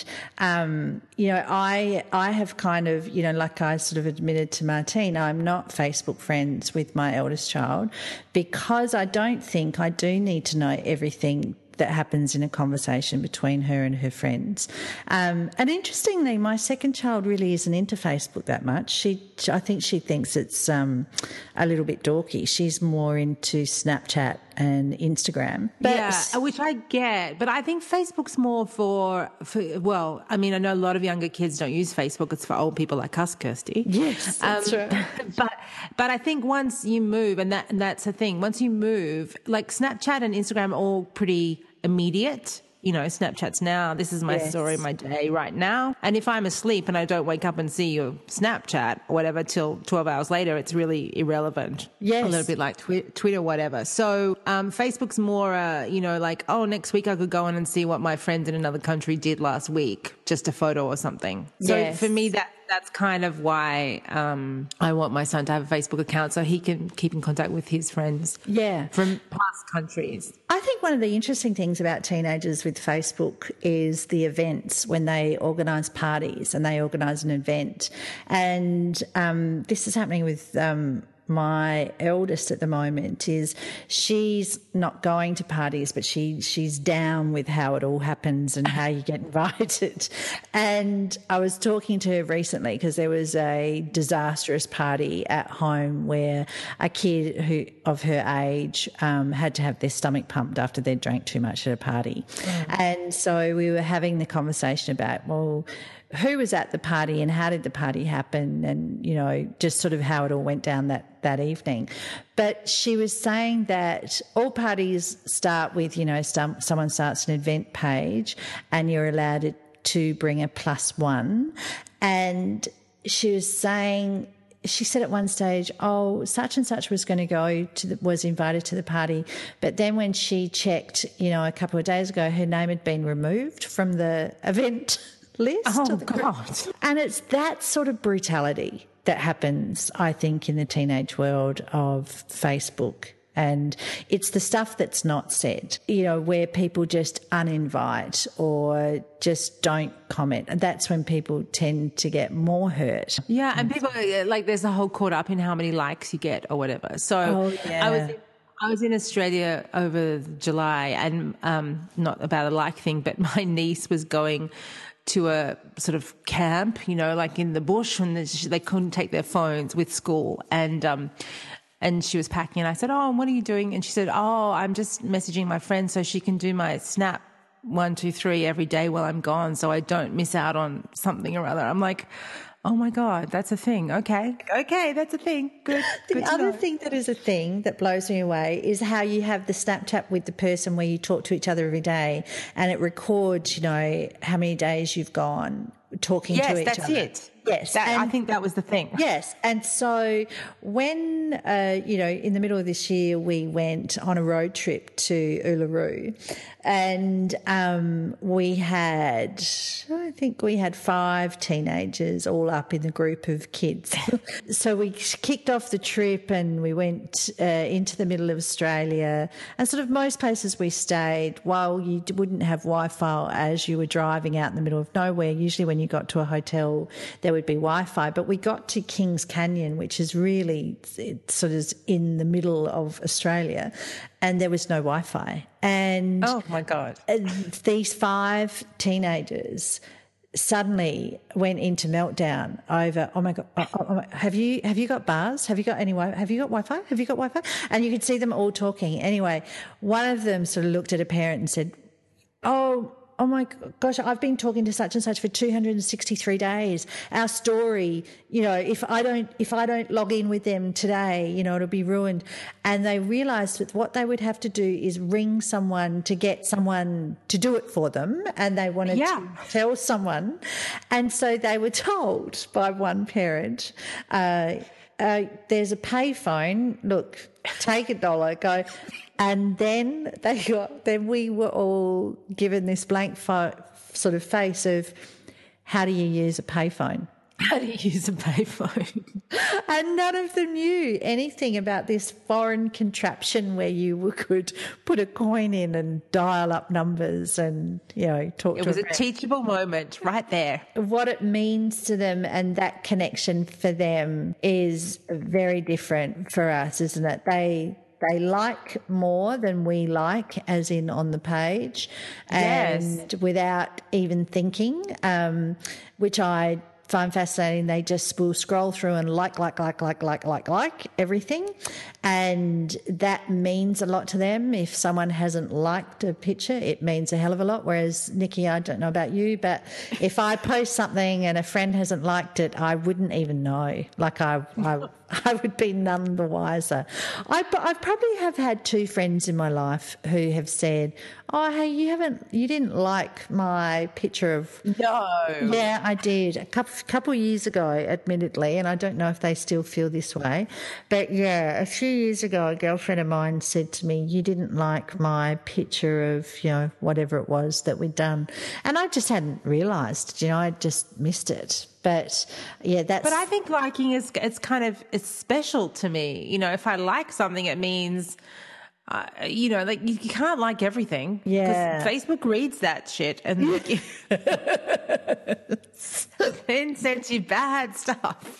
I have kind of, like I sort of admitted to Martine, I'm not Facebook friends with my eldest child, because I don't think I do need to know everything that happens in a conversation between her and her friends. And interestingly, my second child really isn't into Facebook that much. I think she thinks it's a little bit dorky. She's more into Snapchat and Instagram. Which I get. But I think Facebook's more for I know a lot of younger kids don't use Facebook. It's for old people like us, Kirsty. Yes, that's right. But I think once you move, and that's the thing, once you move, like Snapchat and Instagram are all pretty immediate. Snapchat's now, this is my story, my day right now. And if I'm asleep and I don't wake up and see your Snapchat or whatever till 12 hours later, it's really irrelevant. Yes. A little bit like Twitter, whatever. So Facebook's more, next week I could go in and see what my friends in another country did last week, just a photo or something. So for me, that's kind of why I want my son to have a Facebook account so he can keep in contact with his friends from past countries. I think one of the interesting things about teenagers with Facebook is the events when they organise parties and they organise an event. And this is happening with my eldest at the moment. Is she's not going to parties, but she's down with how it all happens and how you get invited. And I was talking to her recently because there was a disastrous party at home where a kid of her age had to have their stomach pumped after they'd drank too much at a party. And so we were having the conversation about, who was at the party and how did the party happen, and, just sort of how it all went down that evening. But she was saying that all parties start with, someone starts an event page and you're allowed to bring a +1. And she was saying, she said at one stage, such and such was going to was invited to the party. But then when she checked, a couple of days ago, her name had been removed from the event list. Oh, God. And it's that sort of brutality that happens, I think, in the teenage world of Facebook. And it's the stuff that's not said, where people just uninvite or just don't comment. And that's when people tend to get more hurt. Yeah, and people, there's a whole caught up in how many likes you get or whatever. So I was in Australia over July, and not about a like thing, but my niece was going to a sort of camp, like in the bush, and they couldn't take their phones with school. And she was packing, and I said, what are you doing? And she said, I'm just messaging my friend so she can do my Snap 1, 2, 3 every day while I'm gone so I don't miss out on something or other. I'm like, oh my God, that's a thing. Okay, that's a thing. Good. The other thing that is a thing that blows me away is how you have the Snapchat with the person where you talk to each other every day and it records, how many days you've gone talking to each other. Yes, that's it. Yes. I think that was the thing. Yes. And so when, in the middle of this year, we went on a road trip to Uluru, and I think we had 5 teenagers all up in the group of kids. So we kicked off the trip and we went into the middle of Australia, and sort of most places we stayed, while you wouldn't have Wi-Fi as you were driving out in the middle of nowhere, usually when you got to a hotel there would be Wi-Fi, but we got to Kings Canyon, which is really sort of in the middle of Australia, and there was no Wi-Fi. And oh my God, these 5 teenagers suddenly went into meltdown over, oh my God, have you got bars? Have you got have you got Wi-Fi? Have you got Wi-Fi? And you could see them all talking. Anyway, one of them sort of looked at a parent and said, oh my gosh, I've been talking to such and such for 263 days. Our story, if I don't log in with them today, it'll be ruined. And they realised that what they would have to do is ring someone to get someone to do it for them, and they wanted to tell someone. And so they were told by one parent, there's a payphone, look, take $1, go. And then we were all given this blank sort of face of, how do you use a payphone? How do you use a payphone? And none of them knew anything about this foreign contraption where you could put a coin in and dial up numbers and, talk to It was a teachable moment right there. What it means to them and that connection for them is very different for us, isn't it? They like more than we like, as in on the page, and without even thinking, which I find fascinating. They just will scroll through and like everything, and that means a lot to them. If someone hasn't liked a picture, it means a hell of a lot. Whereas, Nikki, I don't know about you, but if I post something and a friend hasn't liked it, I wouldn't even know. Like I would be none the wiser. I probably have had 2 friends in my life who have said, oh, hey, you didn't like my picture of... No. Yeah, I did. A couple of years ago, admittedly, and I don't know if they still feel this way. But yeah, a few years ago, a girlfriend of mine said to me, you didn't like my picture of, whatever it was that we'd done. And I just hadn't realised, I just missed it. But yeah, But I think liking it's special to me. If I like something, it means, like you can't like everything. Yeah. Because Facebook reads that shit and then sends you bad stuff.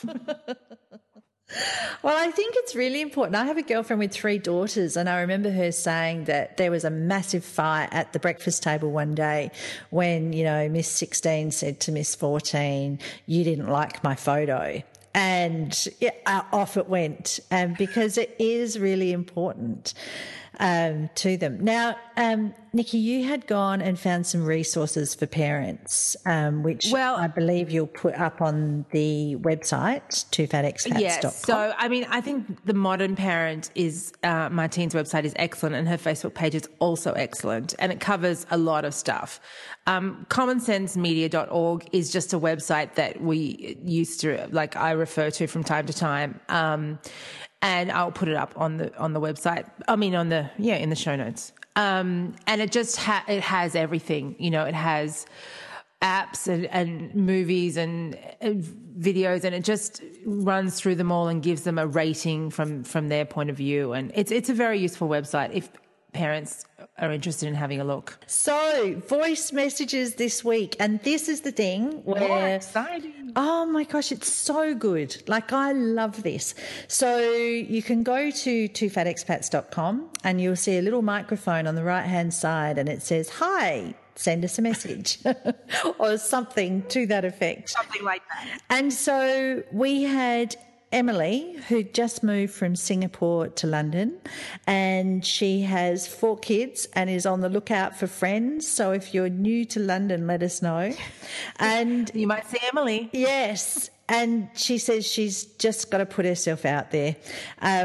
Well, I think it's really important. I have a girlfriend with 3 daughters, and I remember her saying that there was a massive fight at the breakfast table one day when, Miss 16 said to Miss 14, you didn't like my photo. And off it went, because it is really important to them. Now, Nikki, you had gone and found some resources for parents, which I believe you'll put up on the website, twofatexpats.com. Yes. So, I think the modern parent is, Martine's website is excellent, and her Facebook page is also excellent, and it covers a lot of stuff. Commonsensemedia.org is just a website that we used to, I refer to from time to time. And I'll put it up on the website. In the show notes. And it just it has everything. It has apps and movies and videos, and it just runs through them all and gives them a rating from their point of view. And it's a very useful website if parents are interested in having a look. So, voice messages this week, and this is the thing where... exciting. Oh my gosh, it's so good. I love this. So you can go to twofatexpats.com and you'll see a little microphone on the right-hand side, and it says, hi, send us a message or something to that effect. Something like that. And so we had Emily, who just moved from Singapore to London, and she has 4 kids and is on the lookout for friends. So if you're new to London, let us know. And you might see Emily. Yes. And she says she's just got to put herself out there.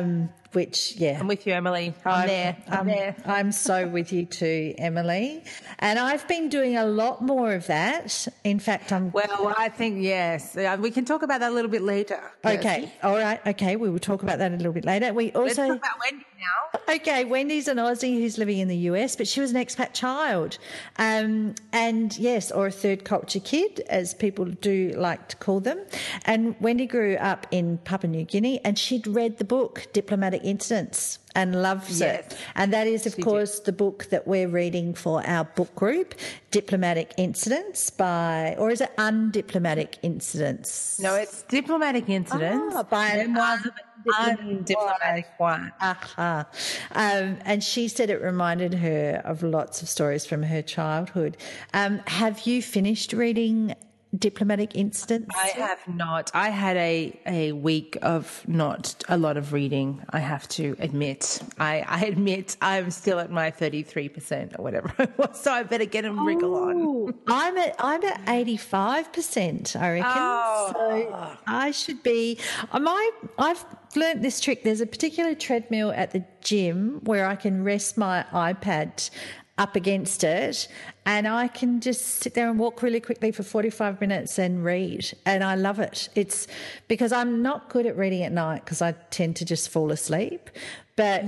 which, yeah. I'm with you, Emily. I'm there. I'm so with you too, Emily. And I've been doing a lot more of that. In fact, Well, I think, yes. We can talk about that a little bit later. Okay. All right. Okay. We will talk about that a little bit later. Let's talk about Wendy now. Okay. Wendy's an Aussie who's living in the US, but she was an expat child. And yes, or a third culture kid, as people do like to call them. And Wendy grew up in Papua New Guinea, and she'd read the book Diplomatic Incidents and loves it. And that is, of course, the book that we're reading for our book group, Diplomatic Incidents or is it Undiplomatic Incidents? No, it's Diplomatic Incidents. By an undiplomatic one. And she said it reminded her of lots of stories from her childhood. Have you finished reading Diplomatic Incidents? I have not. I had a week of not a lot of reading, I have to admit. I admit I'm still at my 33% or whatever it was, so I better get a wriggle on. I'm at 85%, I reckon. So I should be. I've learnt this trick. There's a particular treadmill at the gym where I can rest my iPad up against it, and I can just sit there and walk really quickly for 45 minutes and read, and I love it. It's because I'm not good at reading at night because I tend to just fall asleep. But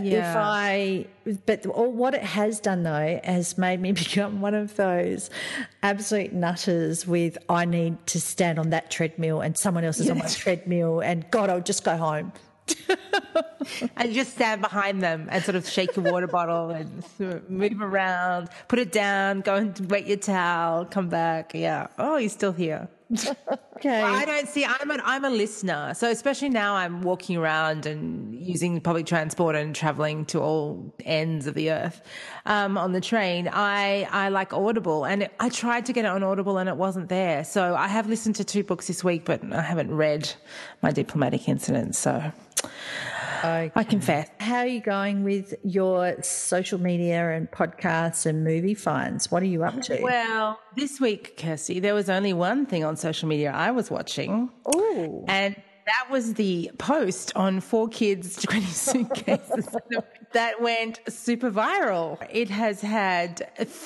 what it has done though has made me become one of those absolute nutters with I need to stand on that treadmill and someone else is on my treadmill, and God, I'll just go home. And just stand behind them and sort of shake your water bottle and move around, put it down, go and wet your towel, come back. Yeah. Oh, you're still here. Okay. Well, I don't see. I'm a listener, so especially now I'm walking around and using public transport and traveling to all ends of the earth on the train. I like Audible, and I tried to get it on Audible and it wasn't there. So I have listened to 2 books this week, but I haven't read my Diplomatic Incidents. So. Okay. I confess. How are you going with your social media and podcasts and movie finds? What are you up to? Well, this week, Kirsty, there was only one thing on social media I was watching. Oh. And that was the post on 4 Kids, 20 Suitcases that went super viral. It has had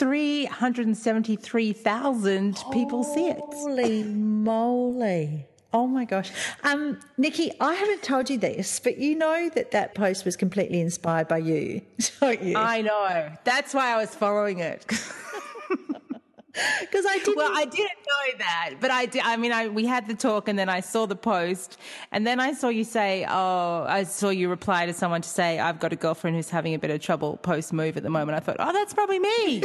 373,000 people see it. Holy moly. Oh my gosh. Nikki, I haven't told you this, but you know that post was completely inspired by you, don't you? I know. That's why I was following it. Because I didn't. Well, I didn't know that, but I did. I mean, we had the talk, and then I saw the post, and then I saw you say, I saw you reply to someone to say, I've got a girlfriend who's having a bit of trouble post-move at the moment. I thought, that's probably me.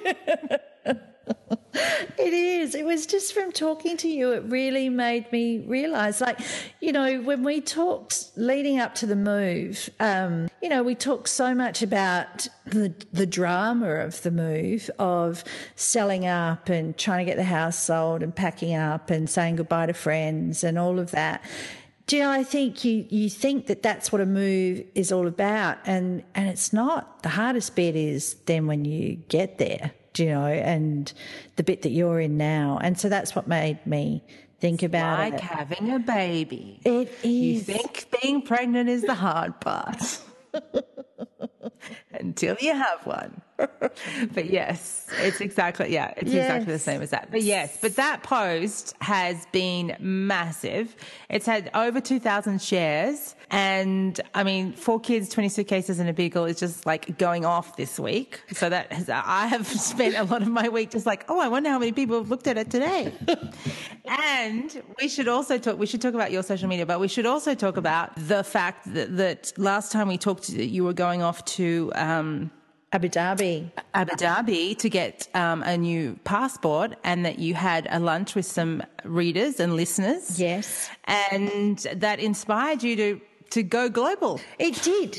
It is. It was just from talking to you, it really made me realise, when we talked leading up to the move, we talked so much about the drama of the move, of selling up and trying to get the house sold and packing up and saying goodbye to friends and all of that. Do you know, I think you think that that's what a move is all about, and it's not. The hardest bit is then when you get there. And the bit that you're in now. And so that's what made me think about it. Like having a baby. It is. You think being pregnant is the hard part until you have one. But yes, it's exactly the same as that. But yes, that post has been massive. It's had over 2,000 shares. And I mean, 4 Kids, 20 Suitcases and a Beagle is just like going off this week. So I have spent a lot of my week just like, I wonder how many people have looked at it today. And we should talk about your social media, but we should also talk about the fact that last time we talked, you were going off to, Abu Dhabi to get a new passport, and that you had a lunch with some readers and listeners. Yes. And that inspired you to go global. It did.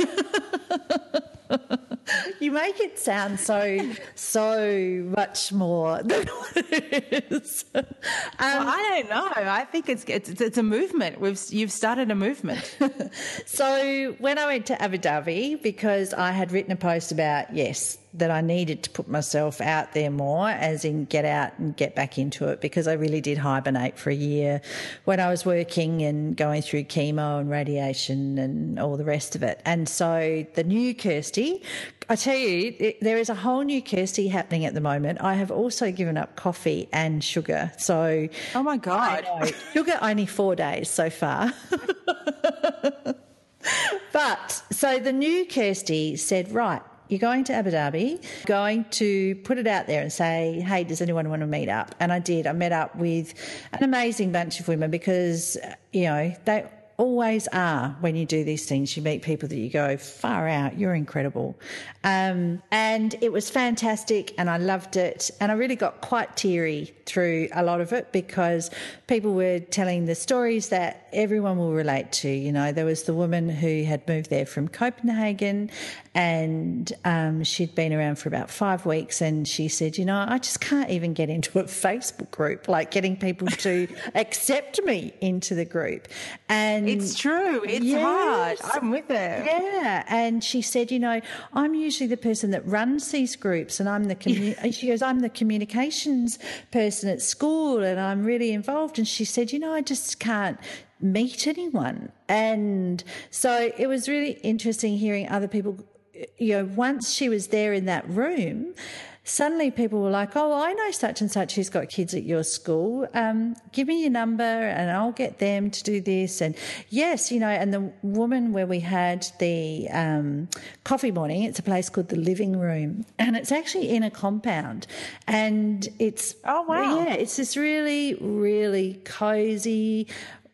You make it sound so much more than what it is. I don't know. I think it's a movement. You've started a movement. So when I went to Abu Dhabi, because I had written a post about that I needed to put myself out there more, as in get out and get back into it, because I really did hibernate for a year when I was working and going through chemo and radiation and all the rest of it. And so the new Kirsty, I tell you, there is a whole new Kirsty happening at the moment. I have also given up coffee and sugar. So, oh my God, I know, sugar only 4 days so far. But so the new Kirsty said, right, you're going to Abu Dhabi, going to put it out there and say, hey, does anyone want to meet up? And I did. I met up with an amazing bunch of women because, you know, they always are when you do these things. You meet people that you go, far out, you're incredible. And it was fantastic and I loved it. And I really got quite teary through a lot of it because people were telling the stories that everyone will relate to. You know, there was the woman who had moved there from Copenhagen and she'd been around for about 5 weeks and she said, you know, I just can't even get into a Facebook group, like getting people to accept me into the group. And it's true. It's hard. I'm with her. Yeah. And she said, you know, I'm usually the person that runs these groups and I'm the she goes, I'm the communications person at school and I'm really involved. And she said, you know, I just can't meet anyone. And so it was really interesting hearing other people, you know, once she was there in that room, suddenly people were like, oh, I know such and such who's got kids at your school. Give me your number and I'll get them to do this. And yes, you know, and the woman where we had the coffee morning, it's a place called the Living Room and it's actually in a compound and it's, oh, wow. Yeah, it's this really, really cozy,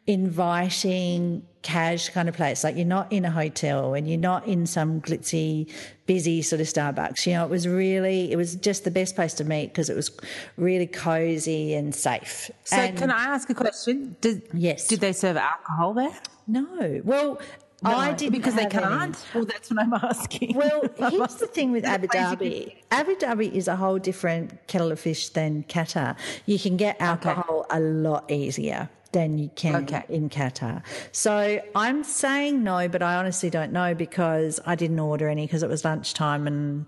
inviting, cash kind of place. Like you're not in a hotel and you're not in some glitzy, busy sort of Starbucks. You know, it was just the best place to meet because it was really cozy and safe. So can I ask a question? Yes. Did they serve alcohol there? No. Well, no, I didn't because they can't. Any. Well, that's what I'm asking. Well, here's the thing with Abu Dhabi. Abu Dhabi is a whole different kettle of fish than Qatar. You can get alcohol a lot easier than you can in Qatar. So I'm saying no, but I honestly don't know because I didn't order any because it was lunchtime and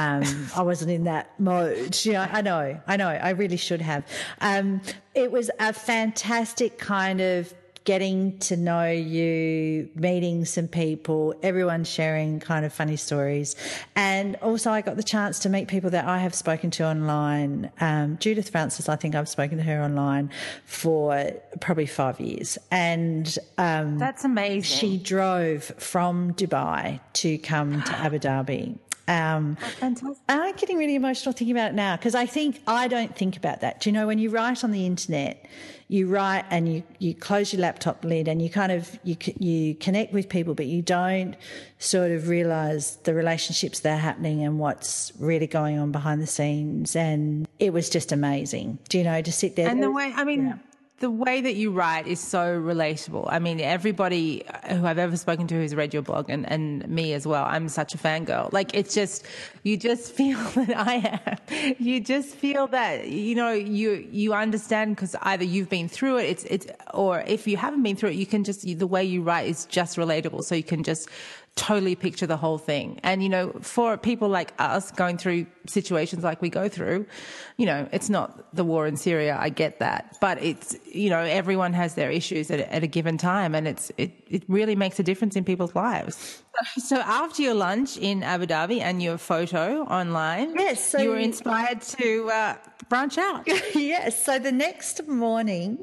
I wasn't in that mode. You know, I know, I really should have. It was a fantastic kind of getting to know you, meeting some people, everyone sharing kind of funny stories. And also I got the chance to meet people that I have spoken to online. Judith Francis, I think I've spoken to her online for probably 5 years. And that's amazing. She drove from Dubai to come to Abu Dhabi. Fantastic. I'm getting really emotional thinking about it now because I don't think about that. Do you know, when you write on the internet, you write and you close your laptop lid and you kind of, you connect with people, but you don't sort of realise the relationships that are happening and what's really going on behind the scenes. And it was just amazing, do you know, to sit there. And the way, the way that you write is so relatable. I mean, everybody who I've ever spoken to who's read your blog and me as well, I'm such a fangirl. Like, it's just, you just feel that I am. You just feel that, you know, you understand because either you've been through it, or if you haven't been through it, you can just, the way you write is just relatable. So you can just totally picture the whole thing. And, you know, for people like us going through situations like we go through, you know, it's not the war in Syria. I get that. But it's, you know, everyone has their issues at a given time. And it really makes a difference in people's lives. So after your lunch in Abu Dhabi and your photo online, yes, so you were inspired to branch out. Yes. So the next morning,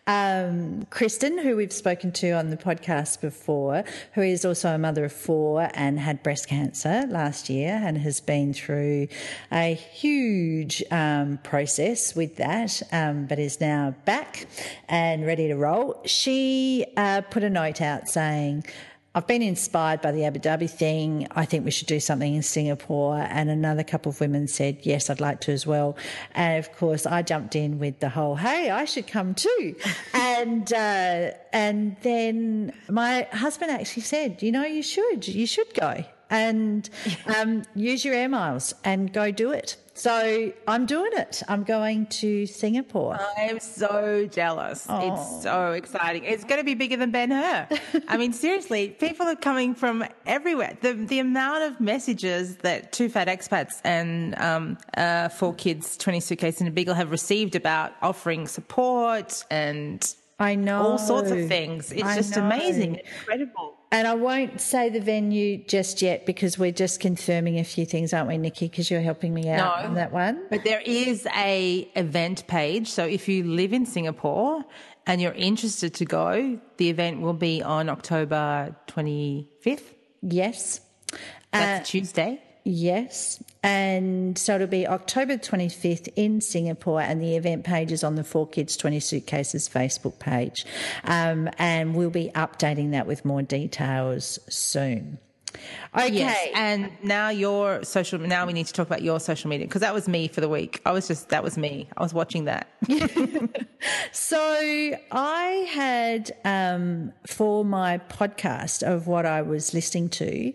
Kristen, who we've spoken to on the podcast before, who is also a mother of 4 and had breast cancer last year and has been through a huge process with that, but is now back and ready to roll. She put a note out saying, I've been inspired by the Abu Dhabi thing. I think we should do something in Singapore. And another couple of women said, yes, I'd like to as well. And of course, I jumped in with the whole, hey, I should come too. And then my husband actually said, you know, you should go and use your air miles and go do it. So I'm doing it. I'm going to Singapore. I'm so jealous. It's so exciting. It's going to be bigger than Ben-Hur. I mean, seriously, people are coming from everywhere. The amount of messages that Two Fat Expats and 4 Kids, 20 Suitcases and a Beagle have received about offering support and I know. all sorts of things. It's just amazing. It's incredible. And I won't say the venue just yet because we're just confirming a few things, aren't we, Nikki? Because you're helping me out on that one. But there is a event page. So if you live in Singapore and you're interested to go, the event will be on October 25th. Yes. That's a Tuesday. Yes. And so it'll be October 25th in Singapore, and the event page is on the 4 Kids 20 Suitcases Facebook page. And we'll be updating that with more details soon. Okay. Yes. And now now we need to talk about your social media, because that was me for the week. That was me. I was watching that. So I had, for my podcast of what I was listening to,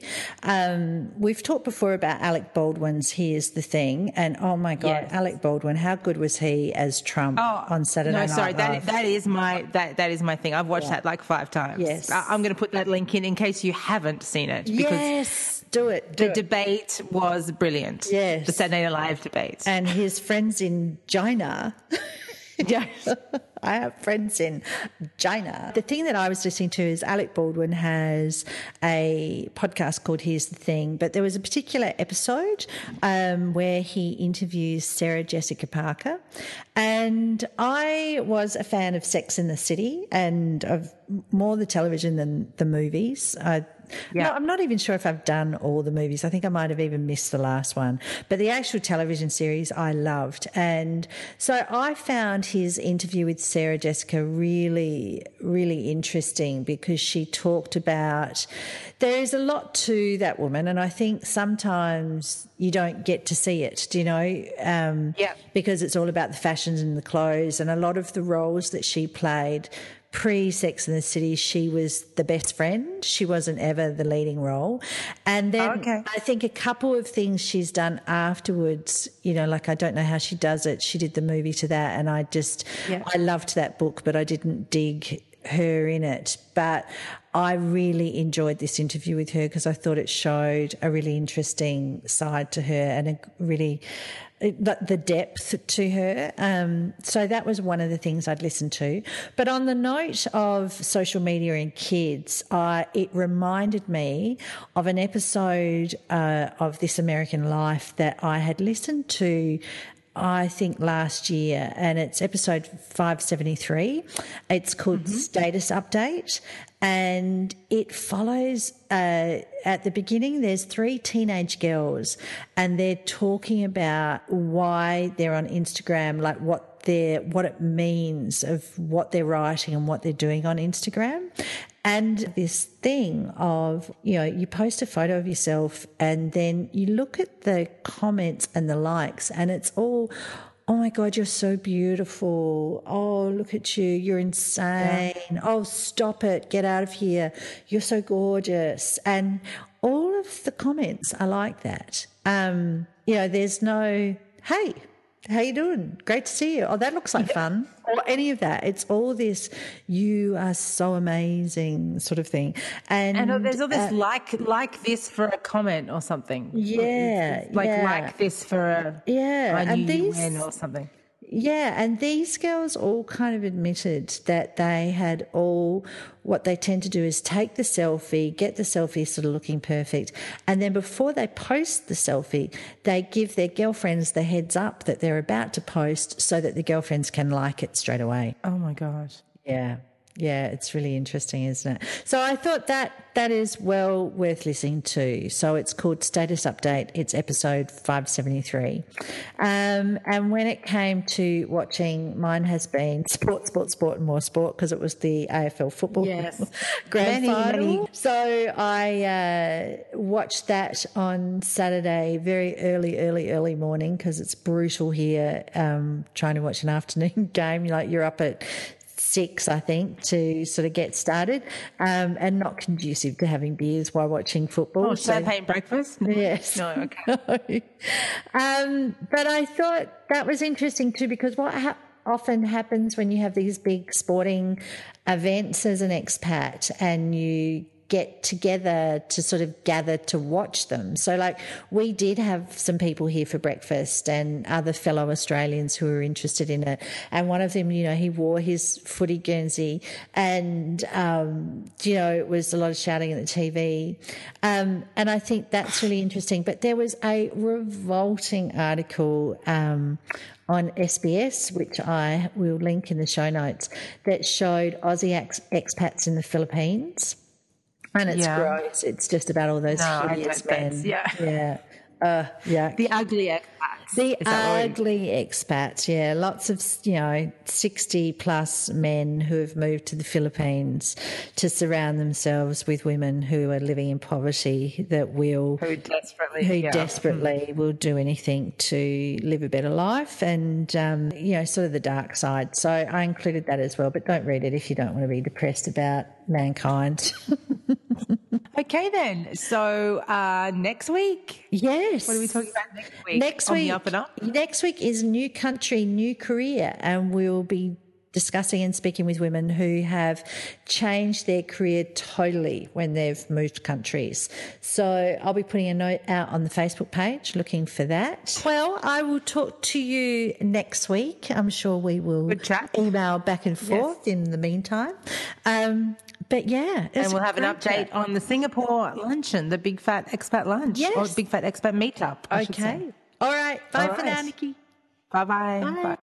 we've talked before about Alec Baldwin's Here's the Thing. And oh my God, yes. Alec Baldwin, how good was he as Trump on Saturday Night Live? That is my thing. I've watched that like 5 times. Yes. I'm going to put that link in case you haven't seen it. Yes, do it. The debate was brilliant. Yes. The Saturday Night Live debate. And his friends in China. Yes, I have friends in China. The thing that I was listening to is Alec Baldwin has a podcast called Here's the Thing, but there was a particular episode where he interviews Sarah Jessica Parker, and I was a fan of Sex and the City and of more the television than the movies. No, I'm not even sure if I've done all the movies. I think I might have even missed the last one. But the actual television series I loved. And so I found his interview with Sarah Jessica really, really interesting because she talked about there is a lot to that woman, and I think sometimes you don't get to see it, do you know? Because it's all about the fashions and the clothes, and a lot of the roles that she played pre-Sex and the City, she was the best friend. She wasn't ever the leading role. And then I think a couple of things she's done afterwards, you know, like I don't know how she does it. She did the movie to that, and I loved that book, but I didn't dig her in it. But I really enjoyed this interview with her because I thought it showed a really interesting side to her and a really the depth to her. So that was one of the things I'd listened to. But on the note of social media and kids, it reminded me of an episode of This American Life that I had listened to I think last year, and it's episode 573. It's called Status Update, and it follows at the beginning there's 3 teenage girls, and they're talking about why they're on Instagram, like what it means of what they're writing and what they're doing on Instagram. And this thing of, you know, you post a photo of yourself and then you look at the comments and the likes, and it's all, oh my God, you're so beautiful. Oh, look at you. You're insane. Yeah. Oh, stop it. Get out of here. You're so gorgeous. And all of the comments are like that. You know, there's no, hey, how you doing? Great to see you. Oh, that looks like fun. Or any of that. It's all this, you are so amazing sort of thing. And there's all this like this for a comment or something. Yeah. Like this for a I knew you when or something. Yeah, and these girls all kind of admitted that they had all, what they tend to do is take the selfie, get the selfie sort of looking perfect, and then before they post the selfie, they give their girlfriends the heads up that they're about to post so that the girlfriends can like it straight away. Oh my gosh. Yeah. Yeah, it's really interesting, isn't it? So I thought that is well worth listening to. So it's called Status Update. It's episode 573. And when it came to watching, mine has been sport, and more sport because it was the AFL football grand final. So I watched that on Saturday, very early morning because it's brutal here trying to watch an afternoon game. You're up at 6, I think, to sort of get started, and not conducive to having beers while watching football. Oh, champagne breakfast? No. Yes. No, okay. But I thought that was interesting too, because what often happens when you have these big sporting events as an expat and you get together to sort of gather to watch them. So like we did have some people here for breakfast and other fellow Australians who were interested in it. And one of them, he wore his footy Guernsey and, it was a lot of shouting at the TV. And I think that's really interesting. But there was a revolting article, on SBS, which I will link in the show notes, that showed Aussie expats in the Philippines. And it's gross. It's just about all those hideous men. Yeah. The ugly expats. The ugly expats, yeah. Lots of, 60 plus men who have moved to the Philippines to surround themselves with women who are living in poverty who desperately will do anything to live a better life and, sort of the dark side. So I included that as well, but don't read it if you don't want to be depressed about mankind. Okay, then. So next week? Yes. What are we talking about next week? Up and Up? Next week is New Country, New Career, and we'll be discussing and speaking with women who have changed their career totally when they've moved countries. So I'll be putting a note out on the Facebook page looking for that. Well, I will talk to you next week. I'm sure we will Good chat. Email back and forth in the meantime. But yeah. And we'll have an update on the Singapore luncheon, the Big Fat Expat Lunch. Yes. Or Big Fat Expat Meetup. Okay. All right. Bye for now, Nikki. Bye-bye. Bye. Bye.